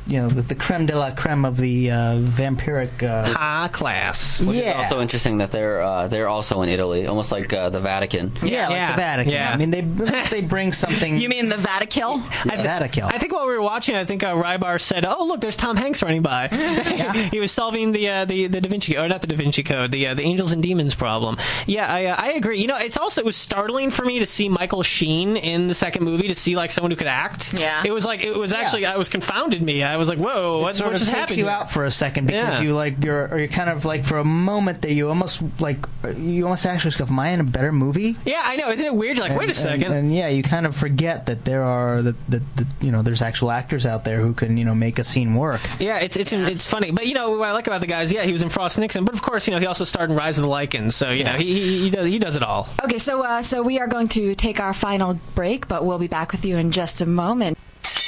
S5: you know the, the creme de la creme of the uh, vampiric. Uh,
S4: High class.
S6: Which
S5: yeah.
S6: is also interesting that they're uh, they're also in Italy, almost like uh, the Vatican.
S5: Yeah, like
S4: Yeah.
S5: the Vatican.
S4: Yeah.
S5: I mean, they they bring something.
S2: You mean the Vatican?
S5: the Vatican?
S4: I think while we were watching, I think uh, Rybar said, "Oh, look, there's Tom Hanks running by." He was solving the uh, the the Da Vinci, or not the Da Vinci Code, the uh, the angels and demons problem. Yeah, I uh, I agree. You know, it's also it was startling for me to see Michael Sheen in the second movie, to see like someone who could act.
S2: Yeah.
S4: It was like it was actually
S5: Yeah.
S4: I was confounded me. I was like, "Whoa,
S5: It
S4: what,
S5: sort
S4: what
S5: of
S4: just
S5: takes
S4: happened?"
S5: you
S4: here?
S5: out for a second because
S4: Yeah.
S5: you like you're or you're kind of like for a moment that you almost like you almost actually go, "Am I in a better movie?"
S4: Yeah, I know. Isn't it weird? You're like,
S5: And-
S4: wait a second.
S5: and, and yeah, you kind of forget that there are that, that, that you know there's actual actors out there who can you know make a scene work.
S4: Yeah, it's it's it's funny, but you know what I like about the guy is, yeah, he was in Frost Nixon, but of course, you know, he also starred in Rise of the Lycans, so you know,
S5: Yes.
S4: he, he he does he does it all.
S2: Okay, so uh, so we are going to take our final break, but we'll be back with you in just a moment.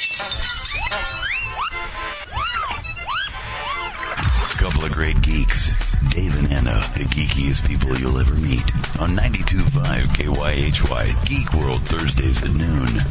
S1: Couple of great geeks. Dave and Anna, the geekiest people you'll ever meet. On ninety-two point five K Y H Y, Geek World, Thursdays at noon.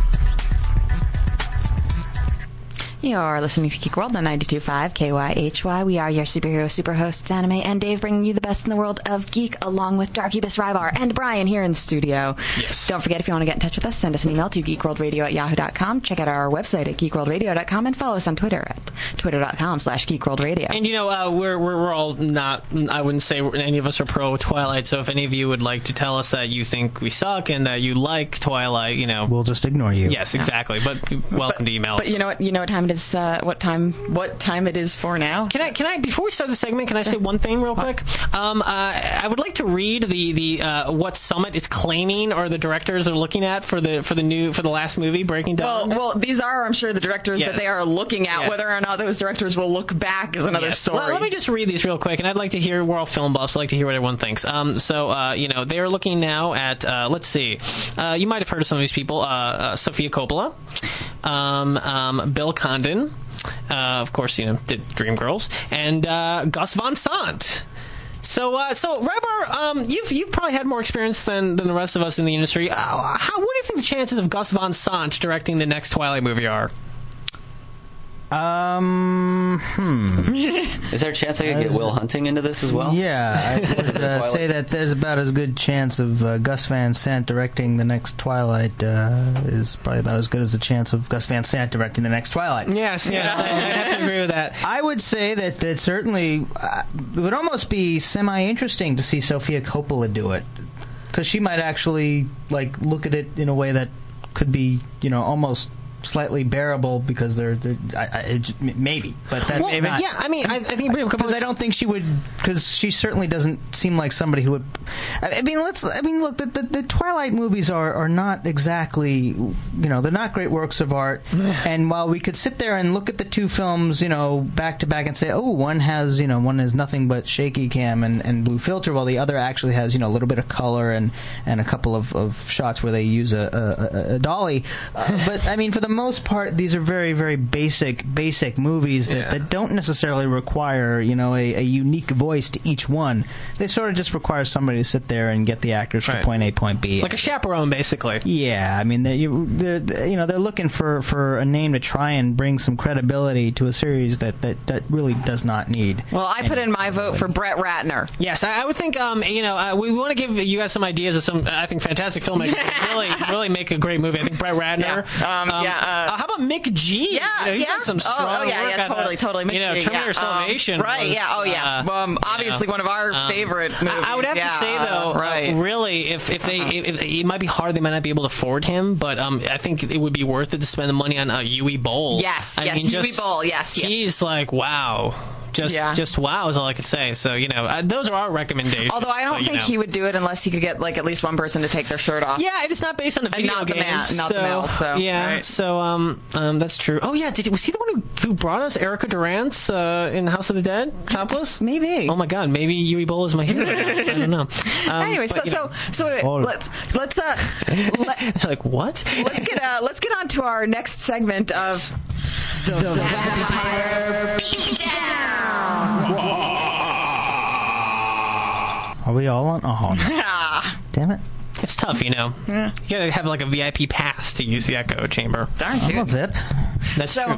S2: You're listening to Geek World on ninety-two point five K Y H Y. We are your superhero super hosts, Anime and Dave, bringing you the best in the world of geek, along with Darkubus Rybar and Brian here in the studio.
S4: Yes.
S2: Don't forget, if you want to get in touch with us, send us an email to geekworldradio at yahoo dot com. Check out our website at geekworldradio dot com and follow us on Twitter at twitter dot com slash geekworldradio.
S4: And you know, uh, we're, we're we're all not. I wouldn't say any of us are pro Twilight. So if any of you would like to tell us that you think we suck and that you like Twilight, you know,
S5: We'll just ignore you.
S4: yes, exactly. But welcome to email.
S2: But you know what? You know what time it is. Uh, what time? What time it is for now?
S4: Can I, can I, before we start the segment, can I say one thing real quick? Um, uh, I would like to read the, the, uh, what Summit is claiming or the directors are looking at for the, for the new, for the last movie, Breaking
S2: Well,
S4: Dawn.
S2: well, these are, I'm sure, the directors
S4: Yes.
S2: that they are looking at.
S4: Yes.
S2: Whether or not those directors will look back is another
S4: Yes.
S2: story.
S4: Well, let me just read these real quick, and I'd like to hear, we're all film buffs, I'd like to hear what everyone thinks. Um, so, uh, you know, they're looking now at, uh, let's see, uh, you might have heard of some of these people, uh, uh Sofia Coppola, um, um, Bill Condon, uh, of course, you know, did Dreamgirls, and uh, Gus Van Sant. So, uh, so Rybar, um, you've you've probably had more experience than, than the rest of us in the industry. Uh, how, what do you think the chances of Gus Van Sant directing the next Twilight movie are?
S5: Um. Hmm.
S6: Is there a chance I could get Will Hunting into this as well?
S5: Yeah, I would uh, say that there's about as good chance of uh, Gus Van Sant directing the next Twilight uh, is probably about as good as the chance of Gus Van Sant directing the next Twilight.
S4: Yes, yes, I, I have to agree with that.
S5: I would say that that certainly uh, it would almost be semi-interesting to see Sofia Coppola do it, because she might actually like look at it in a way that could be, you know, almost slightly bearable, because they're, they're I, I, it, maybe, but that's
S4: Well,
S5: not.
S4: yeah, I mean, I, I think
S5: Because I don't think she would, because she certainly doesn't seem like somebody who would. I, I mean, let's. I mean, look, the, the, the Twilight movies are, are not exactly, you know, they're not great works of art. And while we could sit there and look at the two films, you know, back to back and say, oh, one has, you know, one has nothing but shaky cam and, and blue filter, while the other actually has, you know, a little bit of color and, and a couple of, of shots where they use a, a, a dolly. Uh, but I mean, for the most part, these are very, very basic, basic movies that,
S4: Yeah.
S5: that don't necessarily require, you know, a, a unique voice to each one. They sort of just require somebody to sit there and get the actors
S4: Right.
S5: from point A, point B.
S4: like a chaperone, basically.
S5: Yeah, I mean, they're, you, they're, they're, you know, they're looking for, for a name to try and bring some credibility to a series that, that, that really does not need.
S2: well, I put in my vote for Brett Ratner.
S4: Yes, I, I would think, um, you know, uh, we want to give you guys some ideas of some, I think, fantastic filmmakers that really, really make a great movie. I think Brett Ratner.
S2: Yeah. Um, yeah, uh,
S4: how about Mick G?
S2: Yeah,
S4: you know, he's
S2: yeah.
S4: done some
S2: Oh,
S4: strong
S2: oh, yeah,
S4: work
S2: yeah,
S4: on,
S2: totally,
S4: uh,
S2: totally. Mick
S4: You know,
S2: G,
S4: Terminator
S2: yeah.
S4: Salvation.
S2: Um, right,
S4: was,
S2: yeah, oh, yeah.
S4: uh,
S2: Um, obviously
S4: you know,
S2: one of our
S4: um,
S2: favorite movies.
S4: I, I would have
S2: yeah,
S4: to say, though,
S2: uh, right.
S4: uh, really, if, if they, if, if, it might be hard, they might not be able to afford him, but um, I think it would be worth it to spend the money on uh, Yui Bowl.
S2: Yes,
S4: I
S2: yes,
S4: mean,
S2: Yui
S4: just-
S2: Bowl, yes, yes.
S4: He's like, wow. Just,
S2: Yeah.
S4: just wow is all I could say. So, you know, uh, those are our recommendations.
S2: Although I don't
S4: but, you
S2: think
S4: know.
S2: he would do it unless he could get like at least one person to take their shirt off.
S4: Yeah, it's not based on a video
S2: not the
S4: game.
S2: ma- not
S4: so,
S2: the male, so,
S4: yeah,
S2: right.
S4: so um, um, that's true. Oh yeah, did was he the one who, who brought us Erica Durance uh, in House of the Dead topless?
S2: Maybe.
S4: Oh my God, maybe Yui Bowl is my hero. I don't know. Um,
S2: Anyway, so
S4: but, you
S2: so
S4: know,
S2: so wait,
S5: Oh.
S2: let's let's uh let,
S4: like what?
S2: let's get uh let's get on to our next segment of the, Vampire Beatdown.
S5: Are we all on? Oh,
S2: Ah,
S5: damn it.
S4: It's tough, you know. You gotta have like a V I P pass to use the echo chamber.
S2: darn
S5: I'm a
S2: you.
S5: V I P.
S4: That's
S2: So
S4: true.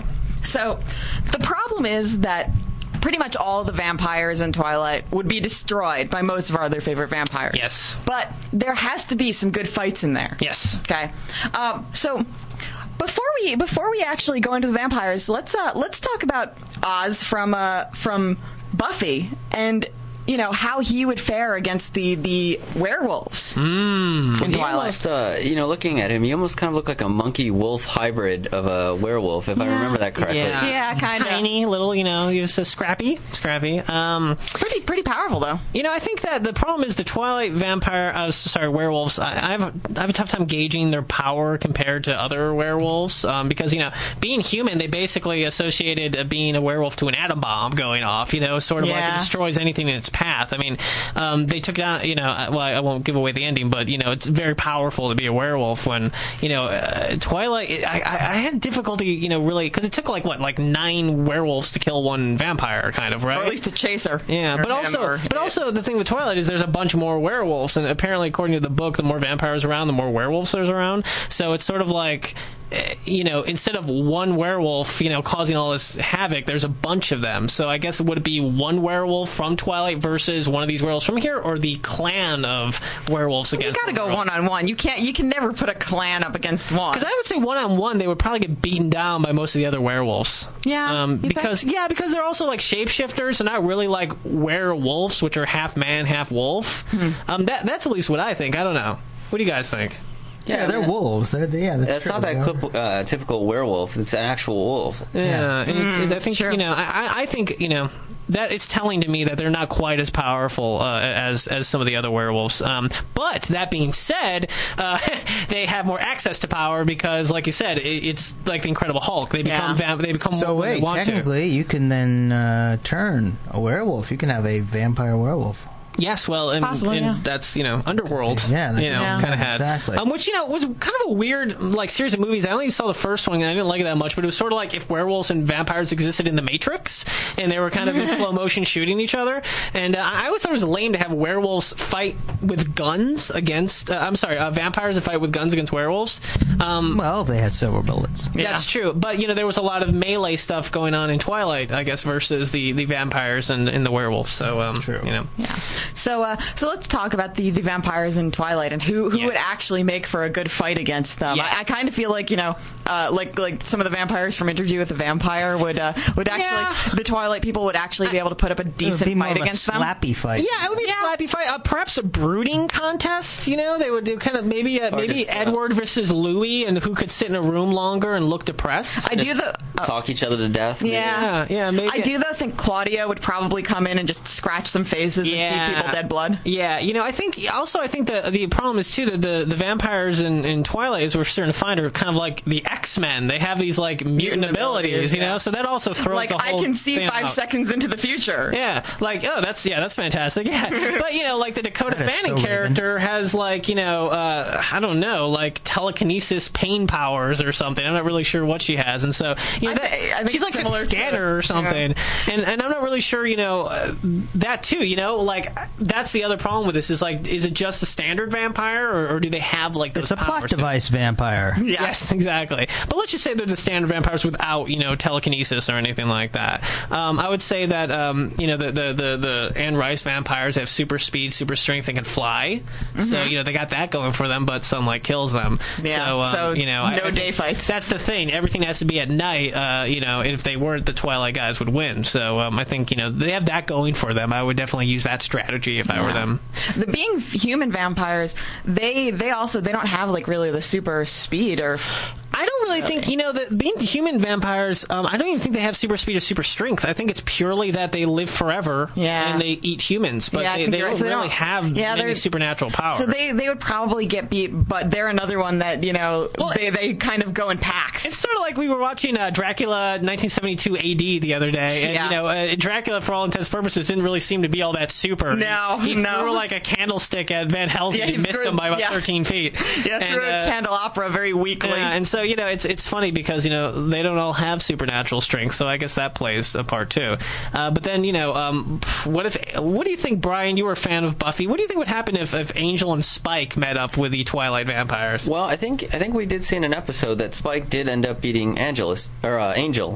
S2: So the problem is that pretty much all the vampires in Twilight would be destroyed by most of our other favorite vampires.
S4: Yes.
S2: But there has to be some good fights in there.
S4: Yes.
S2: Okay. Um, so before we before we actually go into the vampires, let's uh, let's talk about Oz from uh, from Buffy and. You know, how he would fare against the, the werewolves
S4: Mm.
S2: in
S6: He
S2: Twilight.
S6: almost, uh, you know, looking at him, he almost kind of looked like a monkey-wolf hybrid of a werewolf, if I remember that correctly.
S4: Yeah,
S2: Yeah, kinda.
S4: Tiny, little, you know, he was uh, scrappy, scrappy. Um,
S2: Pretty pretty powerful, though.
S4: You know, I think that the problem is the Twilight vampire, uh, sorry, werewolves, I, I, have, I have a tough time gauging their power compared to other werewolves, um, because, you know, being human, they basically associated uh, being a werewolf to an atom bomb going off, you know, sort of like
S2: Yeah.
S4: it destroys anything in its path. I mean, um, they took down, you know, uh, well, I won't give away the ending, but, you know, it's very powerful to be a werewolf when, you know, uh, Twilight, I, I, I had difficulty, you know, really, because it took, like, what, like nine werewolves to kill one vampire, kind of, right?
S2: Or at least a chaser.
S4: Yeah,
S2: Or
S4: but
S2: him,
S4: also,
S2: or-
S4: but also the thing with Twilight is there's a bunch more werewolves, and apparently, according to the book, the more vampires around, the more werewolves there's around. So it's sort of like, eh, you know, instead of one werewolf, you know, causing all this havoc, there's a bunch of them. So I guess would it be one werewolf from Twilight versus one of these werewolves from here, or the clan of werewolves
S2: You
S4: against?
S2: gotta go one on one. You can't. You can never put a clan up against one.
S4: Because I would say one on one, they would probably get beaten down by most of the other werewolves.
S2: Yeah,
S4: Um,
S2: you think?
S4: because yeah, because they're also like shapeshifters, and not really like werewolves, which are half man, half wolf.
S2: Hmm.
S4: Um, that that's at least what I think. I don't know. What do you guys think?
S5: Yeah, they're
S6: man.
S5: wolves. They're, they- yeah, that's,
S6: That's
S5: true.
S6: not that
S5: They are.
S6: clip, uh, typical werewolf. It's an actual wolf.
S4: Yeah,
S5: Yeah.
S4: and it's, it's, I think
S2: sure.
S4: you know, I, I- I think you know that it's telling to me that they're not quite as powerful uh, as as some of the other werewolves. Um, but that being said, uh, they have more access to power because, like you said, it, it's like the Incredible Hulk. They become
S2: Yeah.
S4: vamp- they become
S5: So
S4: more when they
S5: wait,
S4: want to.
S5: technically, you can then uh, turn a werewolf. You can have a vampire werewolf.
S4: Yes, well, and,
S2: Possibly,
S4: and
S2: yeah.
S4: that's, you know, Underworld,
S5: Yeah, that
S4: you know,
S2: Yeah.
S4: kind of had.
S5: Exactly.
S4: Um, which, you know, was kind of a weird, like, series of movies. I only saw the first one, and I didn't like it that much, but it was sort of like if werewolves and vampires existed in the Matrix, and they were kind of in slow motion shooting each other. And uh, I always thought it was lame to have werewolves fight with guns against, uh, I'm sorry, uh, vampires that fight with guns against werewolves. Um,
S5: Well, they had silver bullets.
S2: Yeah.
S4: That's true, but you know there was a lot of melee stuff going on in Twilight, I guess, versus the, the vampires and, and the werewolves. So, um,
S5: True.
S4: you know,
S2: Yeah. So, uh, so let's talk about the, the vampires in Twilight and who, who
S4: Yes.
S2: would actually make for a good fight against them.
S4: Yeah.
S2: I, I kind of feel like you know, uh, like like some of the vampires from Interview with the Vampire would uh, would actually
S4: Yeah.
S2: the Twilight people would actually be able to put up a
S5: It would
S2: decent
S5: be more
S2: fight
S5: of a
S2: against them.
S5: slappy fight.
S4: yeah, it would be
S2: Yeah.
S4: a slappy fight. Uh, perhaps a brooding contest. You know, they would do kind of maybe uh,
S6: Or
S4: maybe
S6: just, uh,
S4: Edward versus Louis, and who could sit in a room longer and look depressed.
S2: I do the. uh,
S6: Talk each other to death. maybe.
S2: Yeah.
S4: yeah, yeah, maybe.
S2: I do though think Claudia would probably come in and just scratch some faces and feed people dead blood.
S4: Yeah, you know, I think also I think the the problem is too that the, the vampires in, in Twilight, as we're starting to find, are kind of like the X-Men. They have these like mutant,
S2: Mutant
S4: abilities,
S2: abilities,
S4: you know.
S2: yeah.
S4: So that also throws
S2: Like
S4: the
S2: I
S4: whole
S2: can see
S4: thing
S2: five
S4: out.
S2: seconds into the future.
S4: Yeah, like oh, that's yeah, that's fantastic. Yeah, but you know, like the Dakota
S5: That is
S4: Fanning
S5: so
S4: character has like you know, uh, I don't know, like telekinesis pain powers or something. I'm not really sure what she has, and so you know,
S2: I
S4: that,
S2: thi- I think
S4: she's like a
S2: similar to-
S4: scanner or something, and and I'm not really sure, you know, uh, that too. You know, like that's the other problem with this is like, is it just a standard vampire, or, or do they have like those
S5: It's a plot
S4: powers too?
S5: device vampire.
S2: Yeah.
S4: Yes, exactly. But let's just say they're the standard vampires without, you know, telekinesis or anything like that. Um, I would say that, um, you know, the, the, the, the Anne Rice vampires have super speed, super strength, they can fly. So, you know, they got that going for them, but sunlight kills them.
S2: Yeah,
S4: So, um,
S2: so
S4: you know, I-
S2: no
S4: I think
S2: day fights.
S4: That's the thing. Everything has to be at night. Uh, you know, if they weren't, the Twilight guys would win. So um, I think, you know, they have that going for them. I would definitely use that strategy if I were
S2: Yeah.
S4: them.
S2: The being human vampires, they they also they don't have like really the super speed or
S4: I don't really think, you know, that being human vampires, um, I don't even think they have super speed or super strength. I think it's purely that they live forever
S2: Yeah.
S4: and they eat humans, but
S2: Yeah, I
S4: they,
S2: think
S4: they
S2: you're right.
S4: don't
S2: So they
S4: really
S2: don't-
S4: have
S2: yeah,
S4: any
S2: they're-
S4: supernatural powers.
S2: so they they would probably get beat, but they're another one that you know
S4: Well,
S2: they they kind of go in packs.
S4: It's sort of like we were watching uh, Dracula nineteen seventy-two A D the other day, and
S2: Yeah.
S4: you know, uh, Dracula, for all intents and purposes, didn't really seem to be all that super.
S2: No,
S4: he, he
S2: no.
S4: threw like a candlestick at Van Helsing
S2: Yeah, he
S4: and missed
S2: threw-
S4: him by about
S2: yeah.
S4: thirteen feet.
S2: yeah,
S4: and,
S2: through
S4: uh,
S2: a candelabra very weakly.
S4: Yeah, and so you know, it's it's funny because you know they don't all have supernatural strength, so I guess that plays a part too. Uh, but then you know, um, what if? What do you think, Brian? You were a fan of Buffy. What do you think would happen if, if Angel and Spike met up with the Twilight vampires?
S6: Well, I think I think we did see in an episode that Spike did end up beating Angelus or uh, Angel,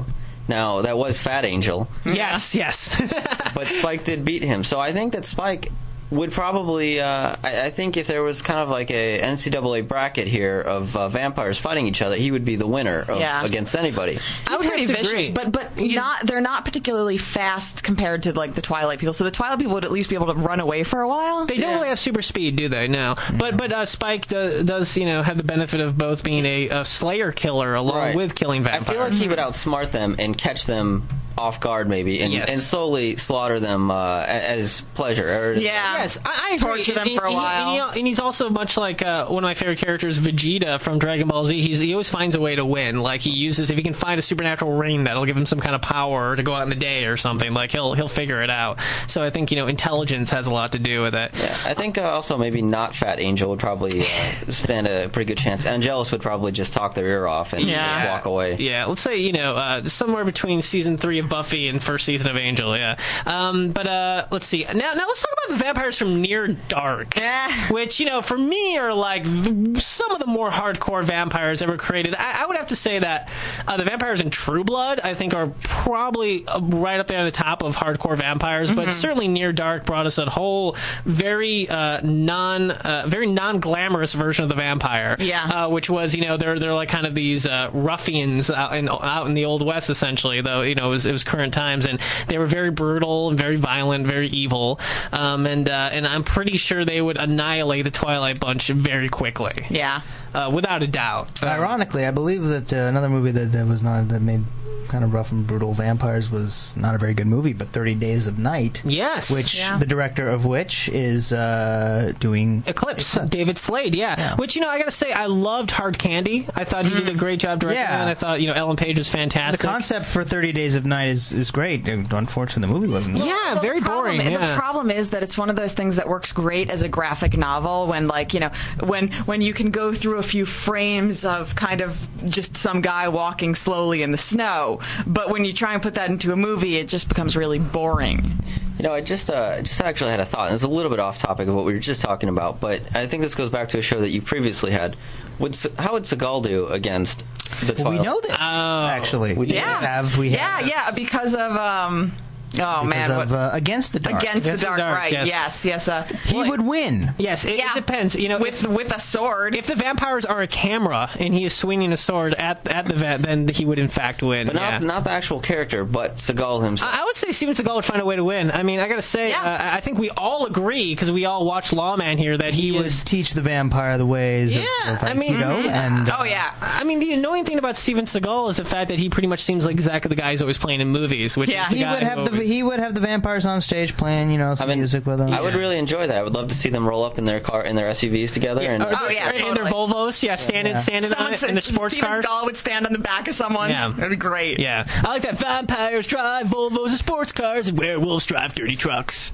S6: Now, that was Fat Angel.
S4: Yes, yes.
S6: But Spike did beat him. So I think that Spike would probably, uh, I, I think if there was kind of like a N C double A bracket here of uh, vampires fighting each other, he would be the winner of,
S2: Yeah.
S6: against anybody.
S2: I
S4: would
S2: pretty
S4: have to
S2: vicious,
S4: agree.
S2: but but not they're not particularly fast compared to like the Twilight people. So the Twilight people would at least be able to run away for a while.
S4: They don't really have super speed, do they? No. But but uh, Spike do, does, you know, have the benefit of both being a, a slayer killer along
S6: Right.
S4: with killing vampires.
S6: I feel like he would outsmart them and catch them off guard, maybe, and,
S4: Yes.
S6: and slowly slaughter them uh, at, at his pleasure. Or his-
S2: Yeah.
S4: Yes, I, I agree.
S2: Torture them
S4: And-
S2: for a
S4: and he-
S2: while.
S4: And, he- and he's also much like uh, one of my favorite characters, Vegeta from Dragon Ball Z. He's, he always finds a way to win. Like, he uses, if he can find a supernatural ring that'll give him some kind of power to go out in the day or something, like, he'll he'll figure it out. So I think, you know, intelligence has a lot to do with it.
S6: Yeah, I think uh, also maybe not Fat Angel would probably uh, stand a pretty good chance. Angelus would probably just talk their ear off and
S2: Yeah.
S6: walk away.
S4: Yeah, let's say, you know, uh, somewhere between season three of Buffy and first season of Angel, yeah. Um, but uh, let's see. Now, now let's talk about the vampires from Near Dark,
S2: Yeah.
S4: which, you know, for me are like the, some of the more hardcore vampires ever created. I, I would have to say that uh, the vampires in True Blood, I think, are probably uh, right up there at the top of hardcore vampires. But certainly Near Dark brought us a whole very uh, non, uh, very non-glamorous version of the vampire.
S2: Yeah.
S4: Uh, which was, you know, they're they're like kind of these uh, ruffians out in out in the Old West, essentially. Though, you know, it was, it was current times, and they were very brutal and very violent, very evil. Um, and uh, and I'm pretty sure they would annihilate the Twilight Bunch very quickly.
S2: Yeah.
S4: Uh, without a doubt. Um,
S5: Ironically, I believe that uh, another movie that, that was not that made kind of rough and brutal vampires was not a very good movie, but thirty Days of Night.
S4: Yes.
S5: Which
S2: Yeah.
S5: the director of which is uh, doing
S4: Eclipse,
S5: Eclipse.
S4: David Slade, yeah.
S5: Yeah.
S4: Which, you know, I gotta say, I loved Hard Candy. I thought he did a great job directing
S5: Yeah.
S4: it, and I thought, you know, Ellen Page was
S5: The
S4: fantastic.
S5: concept for thirty Days of Night is, is great. Unfortunately, the movie wasn't.
S4: Yeah,
S2: Well,
S4: very
S2: the problem-
S4: boring. Yeah.
S2: The problem is that it's one of those things that works great as a graphic novel when, like, you know, when when you can go through a few frames of kind of just some guy walking slowly in the snow, but when you try and put that into a movie, it just becomes really boring.
S6: You know, I just uh, just actually had a thought, and it's a little bit off topic of what we were just talking about, but I think this goes back to a show that you previously had. Would Se- how would Seagal do against the
S5: Well, we
S6: Twilight?
S5: know this
S4: Oh.
S5: actually.
S6: We do.
S2: Yeah,
S5: have we
S2: yeah,
S5: have
S2: yeah, because of um, oh
S5: because
S2: man,
S5: of
S2: what,
S5: uh, Against the Dark.
S2: Against,
S4: Against
S2: the
S4: the
S2: Dark,
S4: Dark,
S2: right?
S4: yes.
S2: Yes, yes. Uh,
S5: he would win.
S4: Yes, it,
S2: yeah,
S4: it depends. You know,
S2: with
S4: if,
S2: with a sword.
S4: if the vampires are a camera and he is swinging a sword at at the vet, then he would in fact win.
S6: But not,
S4: yeah.
S6: not the actual character, but Seagal himself.
S4: I I would say Steven Seagal would find a way to win. I mean, I gotta say,
S2: Yeah.
S4: uh, I think we all agree, because we all watched Lawman here, that he,
S5: He
S4: was.
S5: would teach the vampire the ways.
S4: Yeah,
S5: of, of
S4: I mean,
S5: Aikido, and uh,
S2: oh yeah.
S4: I mean, the annoying thing about Steven Seagal is the fact that he pretty much seems like exactly the guy he's always playing in movies. Which
S2: Yeah.
S4: is the
S5: he
S4: guy
S5: would
S4: who
S5: have the
S4: always-
S5: he would have the vampires on stage playing, you know, some
S6: I mean,
S5: music with them.
S6: I would really enjoy that. I would love to see them roll up in their car, in their S U Vs together, and
S4: Or-
S2: Oh, yeah,
S4: or in their
S2: totally.
S4: Volvos, yeah, standing
S5: Yeah.
S4: standing on
S2: Someone
S4: it
S2: said
S4: in the sports
S2: Steven
S4: cars.
S2: Seagal would stand on the back of someone's.
S4: Yeah.
S2: That'd be great.
S4: Yeah, I like that. Vampires drive Volvos and sports cars, and werewolves drive dirty trucks.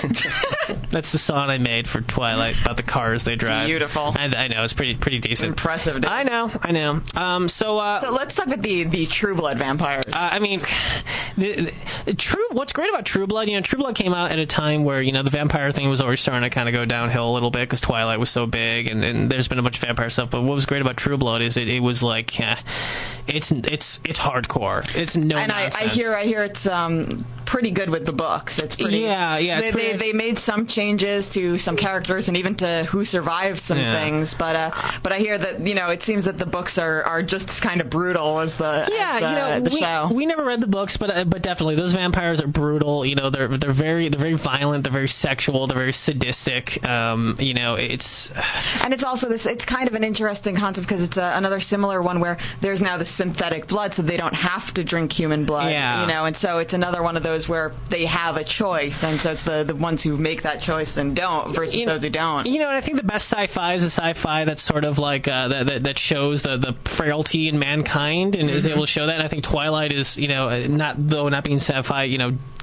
S4: That's the song I made for Twilight about the cars they drive.
S2: Beautiful.
S4: I, I know, it's pretty pretty decent.
S2: Impressive, dude.
S4: I know, I know. Um, so, uh,
S2: So let's talk about the the True Blood vampires.
S4: Uh, I mean, the, the True. What's great about True Blood, you know, True Blood came out at a time where, you know, the vampire thing was already starting to kind of go downhill a little bit because Twilight was so big, and, and there's been a bunch of vampire stuff. But what was great about True Blood is it, it was like, eh, it's it's it's hardcore. It's no
S2: and I, I
S4: nonsense.
S2: hear I hear it's um pretty good with the books. It's pretty.
S4: Yeah, yeah,
S2: They,
S4: it's
S2: they,
S4: pretty-
S2: they made some changes to some characters and even to who survived some
S4: Yeah.
S2: things. But uh, but I hear that, you know, it seems that the books are, are just as kind of brutal as the
S4: Yeah,
S2: as the,
S4: you know,
S2: the
S4: we,
S2: show.
S4: we never read the books, but uh, but definitely those vampires are brutal. You know, they're they're very they're very violent. They're very sexual. They're very sadistic. Um, you know, it's
S2: And it's also this, it's kind of an interesting concept because it's a, another similar one where there's now the synthetic blood, so they don't have to drink human blood.
S4: Yeah.
S2: You know, and so it's another one of those where they have a choice, and so it's the, the ones who make that choice and don't versus
S4: You know-
S2: those who don't.
S4: You know, and I think the best sci-fi is a sci-fi that's sort of like uh, that, that that shows the, the frailty in mankind and is able to show that. And I think Twilight is, you know, uh, not though not being sci-fi, you know,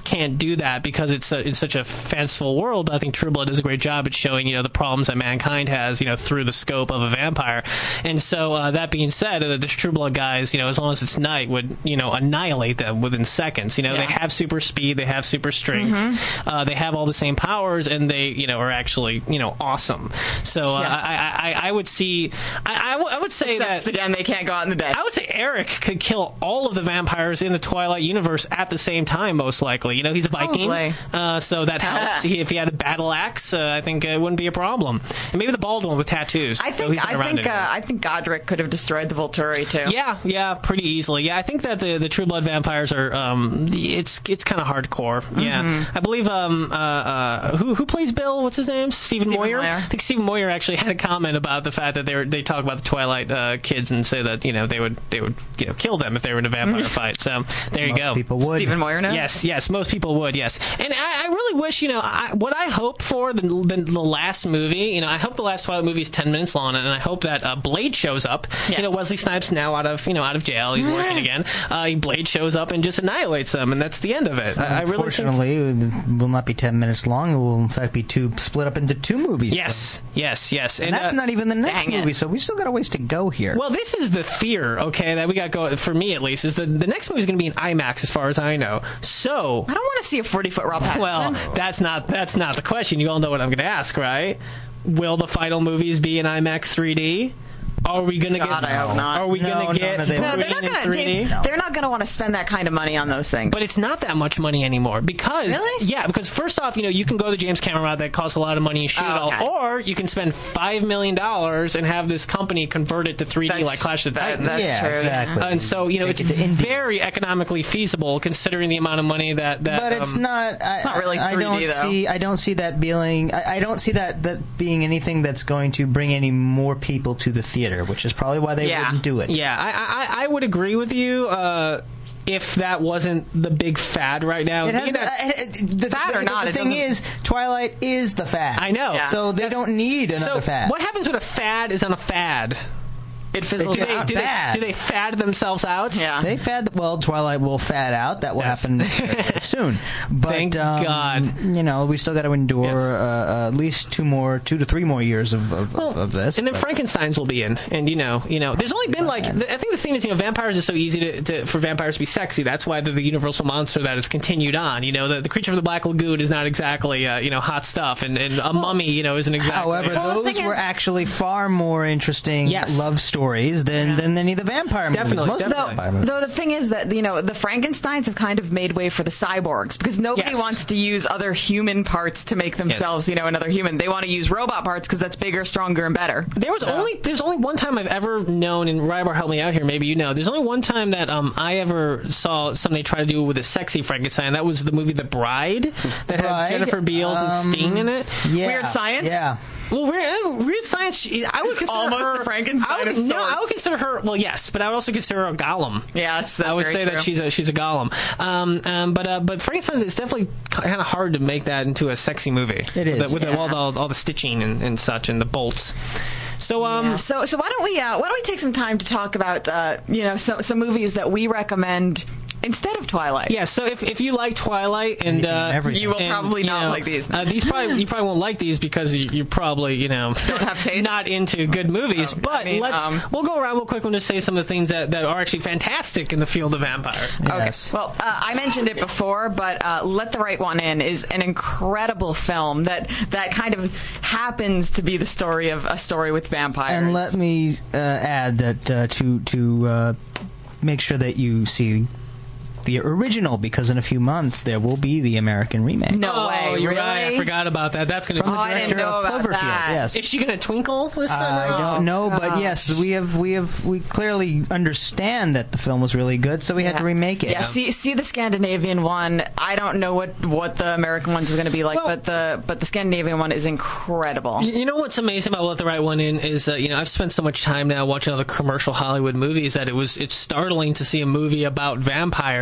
S4: can't do that because it's a, it's such a fanciful world. But I think True Blood does a great job at showing, you know, the problems that mankind has, you know, through the scope of a vampire. And so uh, that being said, uh, the True Blood guys, you know, as long as it's night, would, you know, annihilate them within seconds. You know,
S2: Yeah.
S4: they have super speed, they have super strength,
S2: Mm-hmm.
S4: uh, they have all the same powers, and they, you know, are actually, you know, awesome. So uh,
S2: Yeah.
S4: I, I, I would see, I, I, w- I would say
S2: Except,
S4: that.
S2: again, they can't go out in the day.
S4: I would say Eric could kill all of the vampires in the Twilight universe at the same time, most likely. You know, he's a Viking,
S2: Probably.
S4: uh, so that helps. he, if he had a battle axe, uh, I think it wouldn't be a problem. And maybe the bald one with tattoos.
S2: I
S4: though
S2: think
S4: he's not
S2: I
S4: around
S2: think uh,
S4: anymore.
S2: I think Godric could have destroyed the Volturi too.
S4: Yeah, yeah, pretty easily. Yeah, I think that the, the True Blood vampires are um, it's it's kind of hardcore. Yeah,
S2: Mm-hmm.
S4: I believe um uh, uh who who plays Bill? What's his name? Stephen,
S2: Stephen
S4: Moyer.
S2: Moyer.
S4: I think Stephen Moyer actually had a comment about the fact that they were they talk about the Twilight uh, kids and say that, you know, they would they would you know kill them if they were in a vampire fight. So there you
S5: Most
S4: go.
S5: people would.
S2: Stephen Moyer now?
S4: Yes, yes, most people would, yes. And I, I really wish, you know, I, what I hope for the, the the last movie, you know, I hope the last Twilight movie is ten minutes long, and I hope that uh, Blade shows up.
S2: Yes.
S4: You know, Wesley Snipes now out of, you know, out of jail, he's working again. Uh, Blade shows up and just annihilates them, and that's the end of it. I, I really think...
S5: Unfortunately, it will not be ten minutes long. It will, in fact, be two split up into two movies.
S4: Yes, yes, yes.
S5: And that's
S4: uh,
S5: not even the next
S2: dang it.
S5: movie, so we still got a ways to go here.
S4: Well, this is the fear, okay, that we got going, for me at least, is the, the next movie is going to be in IMAX as far as I know. So...
S2: I don't want to see a forty-foot Rob Pattinson.
S4: Well, that's not that's not the question. You all know what I'm going to ask, right? Will the final movies be in IMAX three D? Are we going to get?
S2: God, I hope not.
S4: Are we
S5: No,
S4: going
S5: no,
S4: to get?
S5: no, they
S2: no,
S5: won't.
S2: they're not
S4: Wolverine in
S2: gonna.
S4: three D?
S2: Dave, They're not gonna want to spend that kind of money on those things.
S4: But it's not that much money anymore because
S2: Really?
S4: yeah, because first off, you know, you can go the James Cameron route that costs a lot of money and shoot
S2: Oh,
S4: it
S2: okay.
S4: all, or you can spend five million dollars and have this company convert it to three D
S2: That's-
S4: like Clash of the
S2: that-
S4: Titans.
S2: that's
S5: yeah,
S2: true,
S5: exactly.
S4: Uh, and so, you know,
S5: Take
S4: it's
S5: it to India.
S4: very economically feasible considering the amount of money that. that
S5: But it's
S4: um,
S5: not. I,
S2: It's not really
S5: I, I
S2: three D
S5: don't
S2: though.
S5: see. I don't see that being. I, I don't see that that being anything that's going to bring any more people to the theater, which is probably why they
S2: Yeah.
S5: wouldn't do it.
S4: Yeah, I, I, I would agree with you. Uh, if that wasn't the big fad right now,
S5: It has
S4: being
S5: the,
S4: that-
S5: uh, it- the,
S2: Fad
S5: the,
S2: or not,
S5: the
S2: it
S5: thing
S2: doesn't-
S5: is, Twilight is the fad.
S4: I know.
S2: Yeah.
S5: So they
S4: That's-
S5: don't need another
S4: so
S5: fad.
S4: what happens when a fad is on a fad?
S2: it fizzles
S4: Do they,
S2: out.
S4: do, they,
S5: bad.
S4: do they fad themselves out?
S2: Yeah.
S5: They fad. Well, Twilight will fad out. That will
S4: Yes.
S5: happen uh, soon. But,
S4: Thank
S5: um,
S4: God.
S5: You know, we still got to endure
S4: Yes.
S5: uh, uh, at least two more, two to three more years of of,
S4: Well,
S5: of this.
S4: and then
S5: but-
S4: Frankenstein's will be in, and you know, you know, there's only been like, I think the thing is, you know, vampires is so easy to, to for vampires to be sexy. That's why they're the universal monster that has continued on. You know, the, the creature of the Black Lagoon is not exactly, uh, you know, hot stuff, and, and a mummy, you know, isn't exactly.
S5: However,
S2: Well, the
S5: those
S2: thing
S5: were
S2: is-
S5: actually far more interesting
S4: Yes.
S5: love stories than, than any of the vampire movies.
S4: Definitely,
S5: Most of the
S4: definitely.
S5: vampire movies.
S2: Though the thing is that, you know, the Frankensteins have kind of made way for the cyborgs because nobody
S4: Yes.
S2: wants to use other human parts to make themselves, you know, another human. They want to use robot parts because that's bigger, stronger, and better.
S4: There was only there's only one time I've ever known, and Rybar help me out here. Maybe you know. There's only one time that um I ever saw something try to do with a sexy Frankenstein. That was the movie The Bride that
S5: Bride,
S4: had Jennifer Beals
S5: um,
S4: and Sting in it.
S5: Yeah.
S2: Weird Science?
S5: Yeah.
S4: Well, weird, uh, weird science. I would
S2: It's
S4: consider
S2: almost
S4: her
S2: a Frankenstein
S4: I would,
S2: of
S4: no, I would
S2: sorts.
S4: consider her. Well, yes, but I would also consider her a golem.
S2: Yes, that's
S4: I would
S2: very
S4: say
S2: true.
S4: that she's a she's a golem. Um, um, but uh, but Frankenstein, it's definitely kind of hard to make that into a sexy movie.
S5: It is.
S4: with, the, with
S2: Yeah.
S4: the, all the all the stitching and, and such and the bolts. So um,
S2: Yeah. So, so why don't we uh, why don't we take some time to talk about uh, you know some some movies that we recommend instead of Twilight?
S4: yeah. So if, if you like Twilight and
S5: Anything and
S4: uh,
S5: everything.
S2: You will
S4: and,
S2: probably
S4: you
S2: not
S4: know,
S2: like these.
S4: Uh, these probably you probably won't like these because you, you probably you know
S2: Don't have taste?
S4: not into good movies.
S2: Oh,
S4: but
S2: I mean,
S4: let's
S2: um,
S4: we'll go around real quick and just say some of the things that, that are actually fantastic in the field of vampires.
S5: Yes.
S2: Okay. Well, uh, I mentioned it before, but uh, Let the Right One In is an incredible film that that kind of happens to be the story of a story with vampires.
S5: And let me uh, add that uh, to to uh, make sure that you see the original, because in a few months there will be the American remake.
S2: No
S4: oh,
S2: way,
S4: you're
S2: really?
S4: right. I forgot about that. That's going to
S5: From
S4: be.
S5: the
S2: Oh, I didn't
S5: director
S2: know
S5: of
S2: about
S5: Cloverfield.
S2: that.
S5: Yes.
S4: Is she going to twinkle this time?
S5: I don't know, but
S2: gosh.
S5: yes, we have we have we clearly understand that the film was really good, so we had to remake it.
S2: Yeah, see, see the Scandinavian one. I don't know what, what the American ones are going to be like,
S4: Well-
S2: but the but the Scandinavian one is incredible.
S4: You you know what's amazing about Let the Right One In is, uh, you know, I've spent so much time now watching other commercial Hollywood movies that it was it's startling to see a movie about vampires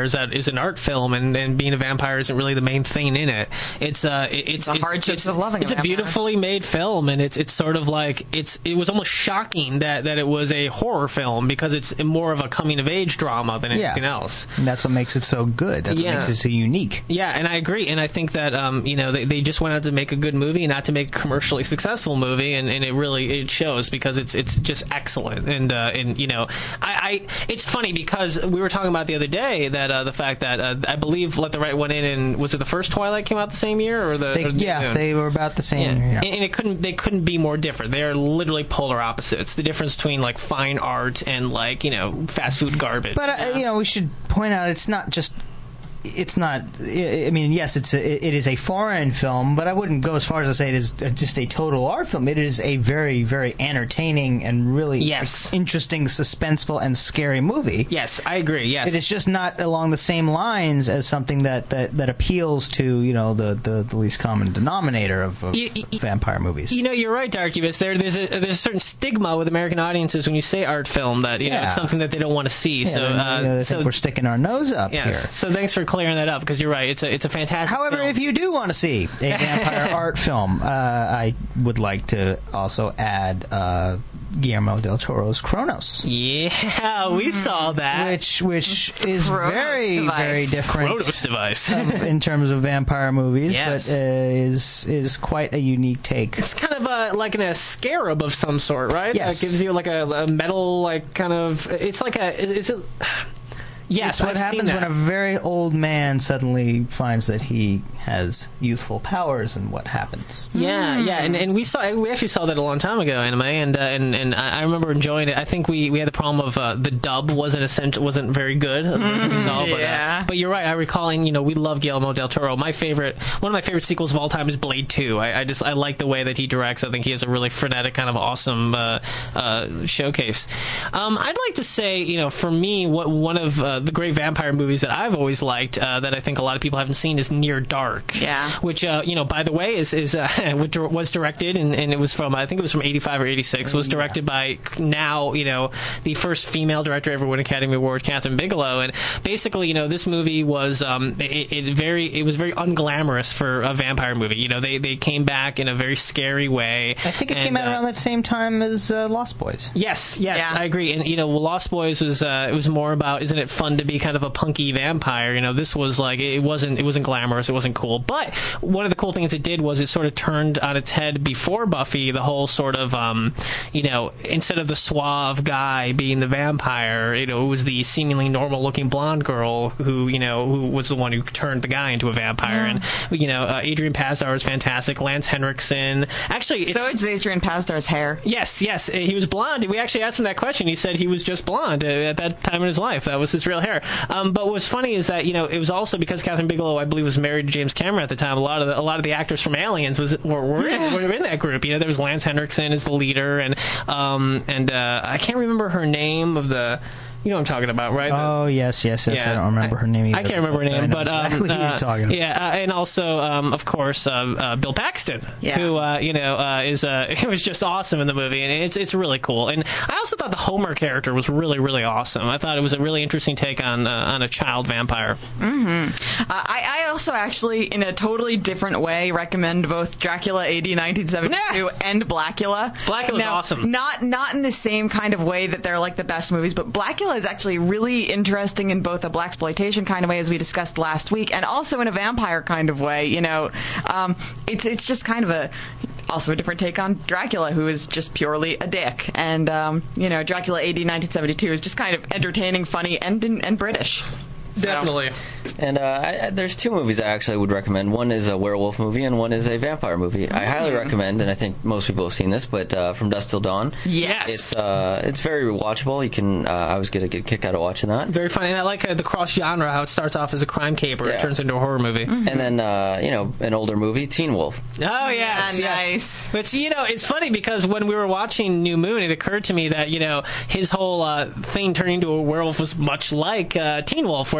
S4: is that is an art film, and, and being a vampire isn't really the main thing in it. It's uh, it, it's
S2: the
S4: it's,
S2: hardships
S4: it's,
S2: of loving.
S4: It's
S2: a,
S4: a beautifully made film, and it's it's sort of like it's it was almost shocking that, that it was a horror film because it's more of a coming of age drama than anything
S5: yeah.
S4: else.
S5: And that's what makes it so good. That's
S4: Yeah.
S5: what makes it so unique.
S4: Yeah, and I agree, and I think that um, you know they, they just went out to make a good movie, and not to make a commercially successful movie, and, and it really it shows because it's it's just excellent, and uh, and you know I, I it's funny because we were talking about the other day that uh, the fact that uh, I believe Let the Right One In, and was it the first Twilight came out the same year or the
S5: They,
S4: or the
S5: yeah,
S4: Moon?
S5: they were about the same.
S4: Yeah.
S5: Yeah.
S4: And, and it couldn't they couldn't be more different. They are literally polar opposites. The difference between like fine art and like you know fast food garbage.
S5: But uh, you know, we should point out it's not just. It's not. I mean, yes, it's a, it is a foreign film, but I wouldn't go as far as to say it is just a total art film. It is a very, very entertaining and really
S4: Yes.
S5: interesting, suspenseful, and scary movie.
S4: Yes, I agree. Yes,
S5: It is just not along the same lines as something that, that, that appeals to you know the, the, the least common denominator of, of
S4: You- you-
S5: vampire movies.
S4: You know, you're right, Darkubus. There, there's a there's a certain stigma with American audiences when you say art film that you know
S5: Yeah.
S4: it's something that they don't want to see.
S5: Yeah,
S4: so,
S5: and,
S4: uh,
S5: you know, they
S4: so
S5: think we're sticking our nose up
S4: yes.
S5: here.
S4: So thanks for clearing that up because you're right. It's a it's a fantastic.
S5: However,
S4: film.
S5: if you do want to see a vampire art film, uh, I would like to also add uh, Guillermo del Toro's Kronos,
S4: yeah, we saw that.
S5: which which is
S2: Kronos
S5: very
S2: device.
S5: very different
S4: Kronos device.
S5: um, in terms of vampire movies,
S4: Yes.
S5: but uh, is is quite a unique take.
S4: It's kind of a, like an, a scarab of some sort, right?
S5: Yes.
S4: That gives you like a, a metal, like kind of. It's like a. Is it? Yes,
S5: It's what
S4: I've seen
S5: happens
S4: that.
S5: when a very old man suddenly finds that he has youthful powers, and what happens.
S4: Yeah, yeah, and, and we saw we actually saw that a long time ago, anime, and uh, and and I I remember enjoying it. I think we, we had the problem of uh, the dub wasn't essential, wasn't very good. Mm, we saw, but,
S2: yeah.
S4: uh, but you're right. I recalling, you know, we love Guillermo del Toro. My favorite, one of my favorite sequels of all time is Blade Two. I, I just I like the way that he directs. I think he has a really frenetic, kind of awesome uh, uh, showcase. Um, I'd like to say, you know, for me, what one of uh, the great vampire movies that I've always liked, uh, that I think a lot of people haven't seen, is Near Dark.
S2: Yeah.
S4: Which, uh, you know, by the way, is is uh, was directed, and, and it was from, I think it was from eighty-five or eighty-six, was directed by now, you know, the first female director ever win an Academy Award, Catherine Bigelow. And basically, you know, this movie was um, it, it very it was very unglamorous for a vampire movie. You know, they, they came back in a very scary way.
S5: I think it
S4: and,
S5: came out
S4: uh,
S5: around that same time as uh, Lost Boys.
S4: Yes, yes,
S2: Yeah.
S4: I agree. And you know, Lost Boys was uh, it was more about, isn't it fun to be kind of a punky vampire? You know, this was like it wasn't it wasn't glamorous, it wasn't cool. But one of the cool things it did was it sort of turned on its head before Buffy, the whole sort of um, you know, instead of the suave guy being the vampire, you know, it was the seemingly normal looking blonde girl who, you know, who was the one who turned the guy into a vampire. And you know, uh, Adrian Pasdar was fantastic. Lance Henriksen, actually, it's,
S2: So it's Adrian Pasdar's hair.
S4: Yes, yes, he was blonde. We actually asked him that question. He said he was just blonde uh, at that time in his life. That was his real hair. Um, but what's funny is that, you know, it was also because Catherine Bigelow, I believe, was married to James Cameron at the time. A lot of the, a lot of the actors from Aliens was were, were, in, were in that group. You know, there was Lance Henriksen as the leader, and um, and uh, I can't remember her name of the. You know what I'm talking about, right? The-
S5: Oh yes, yes, yes.
S4: Yeah,
S5: I don't remember
S4: I-
S5: her name either.
S4: I can't remember her
S5: I
S4: name,
S5: know
S4: but um,
S5: exactly who
S4: uh,
S5: you're talking about.
S4: yeah, uh, and also, um, of course, uh, uh, Bill Paxton,
S2: Yeah.
S4: who uh, you know uh, is uh, it was just awesome in the movie, and it's it's really cool. And I also thought the Homer character was really really awesome. I thought it was a really interesting take on uh, on a child vampire.
S2: Uh, I, I also actually, in a totally different way, recommend both Dracula A D nineteen seventy-two
S4: Nah.
S2: and Blackula.
S4: Blackula's
S2: Now,
S4: awesome.
S2: Not not in the same kind of way that they're like the best movies, but Blackula is actually really interesting in both a blaxploitation kind of way, as we discussed last week, and also in a vampire kind of way. You know, um, it's it's just kind of a also a different take on Dracula, who is just purely a dick. And um, you know, Dracula A D nineteen seventy-two is just kind of entertaining, funny, and and British. So-
S4: Definitely.
S6: And uh, I, I, there's two movies I actually would recommend. One is a werewolf movie, and one is a vampire movie. I highly recommend, and I think most people have seen this, but uh, From Dusk Till Dawn.
S2: Yes.
S6: It's uh, it's very rewatchable. You can. Uh, I was gonna get a kick out of watching that.
S4: Very funny, and I like uh, the cross genre, how it starts off as a crime caper, it
S6: Yeah.
S4: turns into a horror movie.
S6: And then uh, you know, an older movie, Teen Wolf.
S4: Oh yes,
S2: Yeah,
S4: yes.
S2: nice.
S4: But you know, it's funny because when we were watching New Moon, it occurred to me that you know his whole uh, thing turning into a werewolf was much like uh, Teen Wolf, where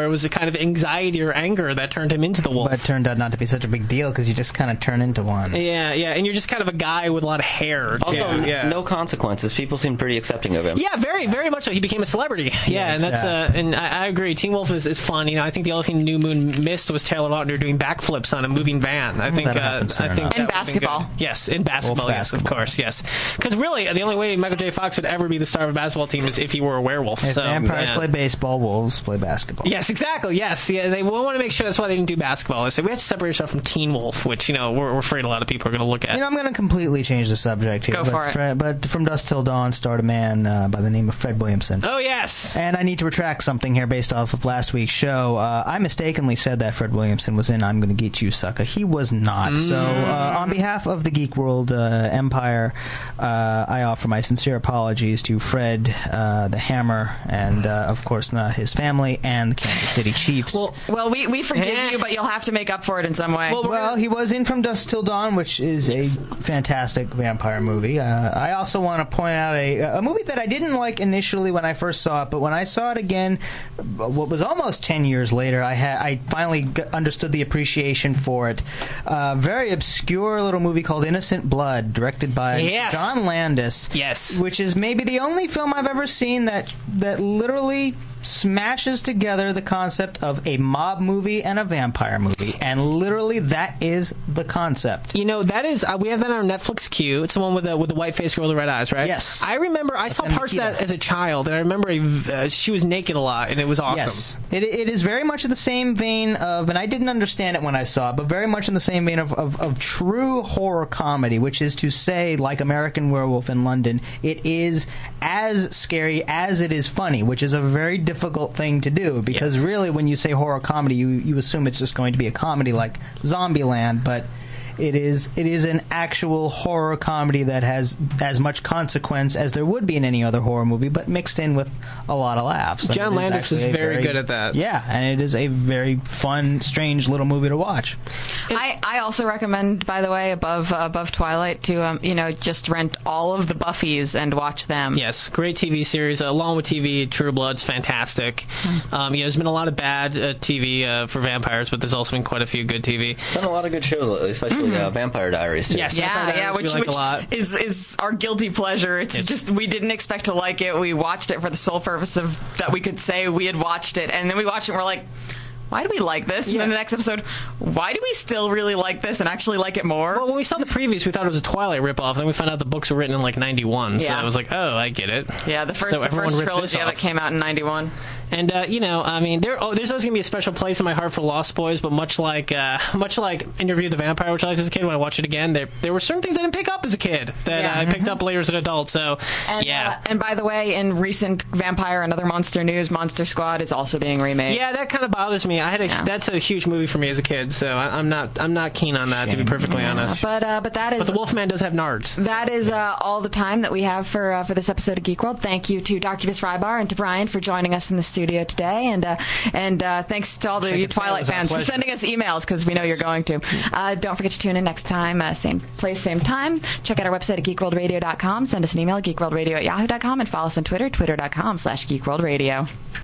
S4: it was a kind of anxiety or anger that turned him into the wolf.
S5: But it turned out not to be such a big deal because you just kind of turn into one.
S4: Yeah, yeah, and you're just kind of a guy with a lot of hair.
S6: Also,
S4: yeah, yeah.
S6: no consequences. People seem pretty accepting of him.
S4: Yeah, very, very much so. He became a celebrity. Yeah,
S5: Yeah,
S4: and that's uh, and I, I agree. Teen Wolf is, is fun. You know, I think the only thing New Moon missed was Taylor Lautner doing backflips on a moving van. I think.
S5: that
S4: Uh,
S5: happens soon
S4: I think
S5: enough.
S4: that
S2: In
S4: would've been
S2: basketball.
S4: good. Yes, in basketball.
S5: Wolf
S4: yes,
S5: basketball.
S4: of course. Yes, because really, the only way Michael J. Fox would ever be the star of a basketball team is if he were a werewolf.
S5: If
S4: so,
S5: vampires
S4: yeah.
S5: play baseball, wolves play basketball.
S4: Yes, exactly. Yes, yeah. They want to make sure that's why they didn't do basketball. They said we have to separate ourselves from Teen Wolf, which you know we're, we're afraid a lot of people are going to look at.
S5: You know, I'm going to completely change the subject here.
S2: Go
S5: but
S2: for it.
S5: Fred, but From Dusk Till Dawn starred a man uh, by the name of Fred Williamson.
S4: oh yes.
S5: And I need to retract something here based off of last week's show. Uh, I mistakenly said that Fred Williamson was in I'm Gonna Get You, Sucker. He was not.
S4: Mm.
S5: So, uh, on behalf of the Geek World uh, Empire, uh, I offer my sincere apologies to Fred, uh, the Hammer, and, uh, of course, uh, his family, and the Kansas City Chiefs.
S4: Well,
S2: Well, we, we forgive
S4: Eh.
S2: you, but you'll have to make up for it in some way.
S4: Well,
S5: Well, he was in From Dusk Till Dawn, which is a fantastic vampire movie. Uh, I also want to point out a, a movie that I didn't like initially when I first saw it, but when I saw it again, what was almost ten years later, I had I finally g- understood the appreciation for it. A very obscure little movie called Innocent Blood, directed by
S4: Yes.
S5: John Landis.
S4: Yes.
S5: Which is maybe the only film I've ever seen that that literally smashes together the concept of a mob movie and a vampire movie, and literally that is the concept.
S4: You know, that is, uh, we have that on our Netflix queue. It's the one with the, with the white faced girl with the red eyes, right?
S5: Yes.
S4: I remember, I saw
S5: and
S4: parts of
S5: Nikita.
S4: that as a child, and I remember a, uh, she was naked a lot, and it was awesome.
S5: Yes, it, it is very much in the same vein of, and I didn't understand it when I saw it, but very much in the same vein of, of, of true horror comedy, which is to say, like American Werewolf in London, it is as scary as it is funny, which is a very difficult thing to do, because
S4: Yes.
S5: really when you say horror comedy, you, you assume it's just going to be a comedy like Zombieland, but it is it is an actual horror comedy that has as much consequence as there would be in any other horror movie, but mixed in with a lot of laughs. And
S4: John
S5: it
S4: Landis is
S5: actually a
S4: very good at that.
S5: Yeah, and it is a very fun, strange little movie to watch.
S2: I, I also recommend, by the way, above uh, above Twilight, to um, you know just rent all of the Buffys and watch them.
S4: Yes, great T V series. Uh, along with T V, True Blood's fantastic. Um, you know, there's been a lot of bad uh, T V uh, for vampires, but there's also been quite a few good T V.
S6: Done a lot of good shows lately, especially uh, Vampire Diaries. Too.
S4: Yes.
S2: Yeah,
S4: Vampire
S2: yeah,
S4: Diaries
S2: which,
S4: we like
S2: which
S4: a lot.
S2: is is our guilty pleasure. It's,
S4: It's-
S2: just we didn't expect to like it. We watched it for the sole purpose of that we could say we had watched it, and then we watched it and we're like, why do we like this? And
S4: Yeah.
S2: then the next episode, why do we still really like this and actually like it more?
S4: Well, when we saw the previews, we thought it was a Twilight ripoff. Then we found out the books were written in like ninety-one. So
S2: Yeah.
S4: I was like, oh, I get it.
S2: yeah, the first
S4: So
S2: the
S4: everyone
S2: first
S4: ripped this
S2: trilogy of it
S4: off.
S2: came out in ninety-one.
S4: And uh, you know, I mean, there, oh, there's always gonna be a special place in my heart for Lost Boys. But much like, uh, much like Interview with the Vampire, which I liked as a kid, when I watched it again, there there were certain things I didn't pick up as a kid that
S2: Yeah.
S4: I picked up later as an adult. So
S2: And,
S4: yeah.
S2: uh, and by the way, in recent Vampire and Other Monster news, Monster Squad is also being remade.
S4: Yeah, that kind of bothers me. I had a,
S2: Yeah.
S4: that's a huge movie for me as a kid, so I, I'm not I'm not keen on that, to be perfectly honest.
S2: But uh, but that is
S4: But the Wolfman does have nards.
S2: That is uh, all the time that we have for uh, for this episode of Geek World. Thank you to Doctor Rybar and to Brian for joining us in the studio today, and uh, and uh, thanks to all the
S5: Shake
S2: you
S5: it, say it
S2: Twilight
S5: was our
S2: fans for
S5: pleasure.
S2: sending us emails, because we know you're going to. Uh, don't forget to tune in next time, uh, same place, same time. Check out our website at geek world radio dot com. Send us an email at geek world radio at yahoo dot com, and follow us on Twitter, twitter dot com slash geek world radio.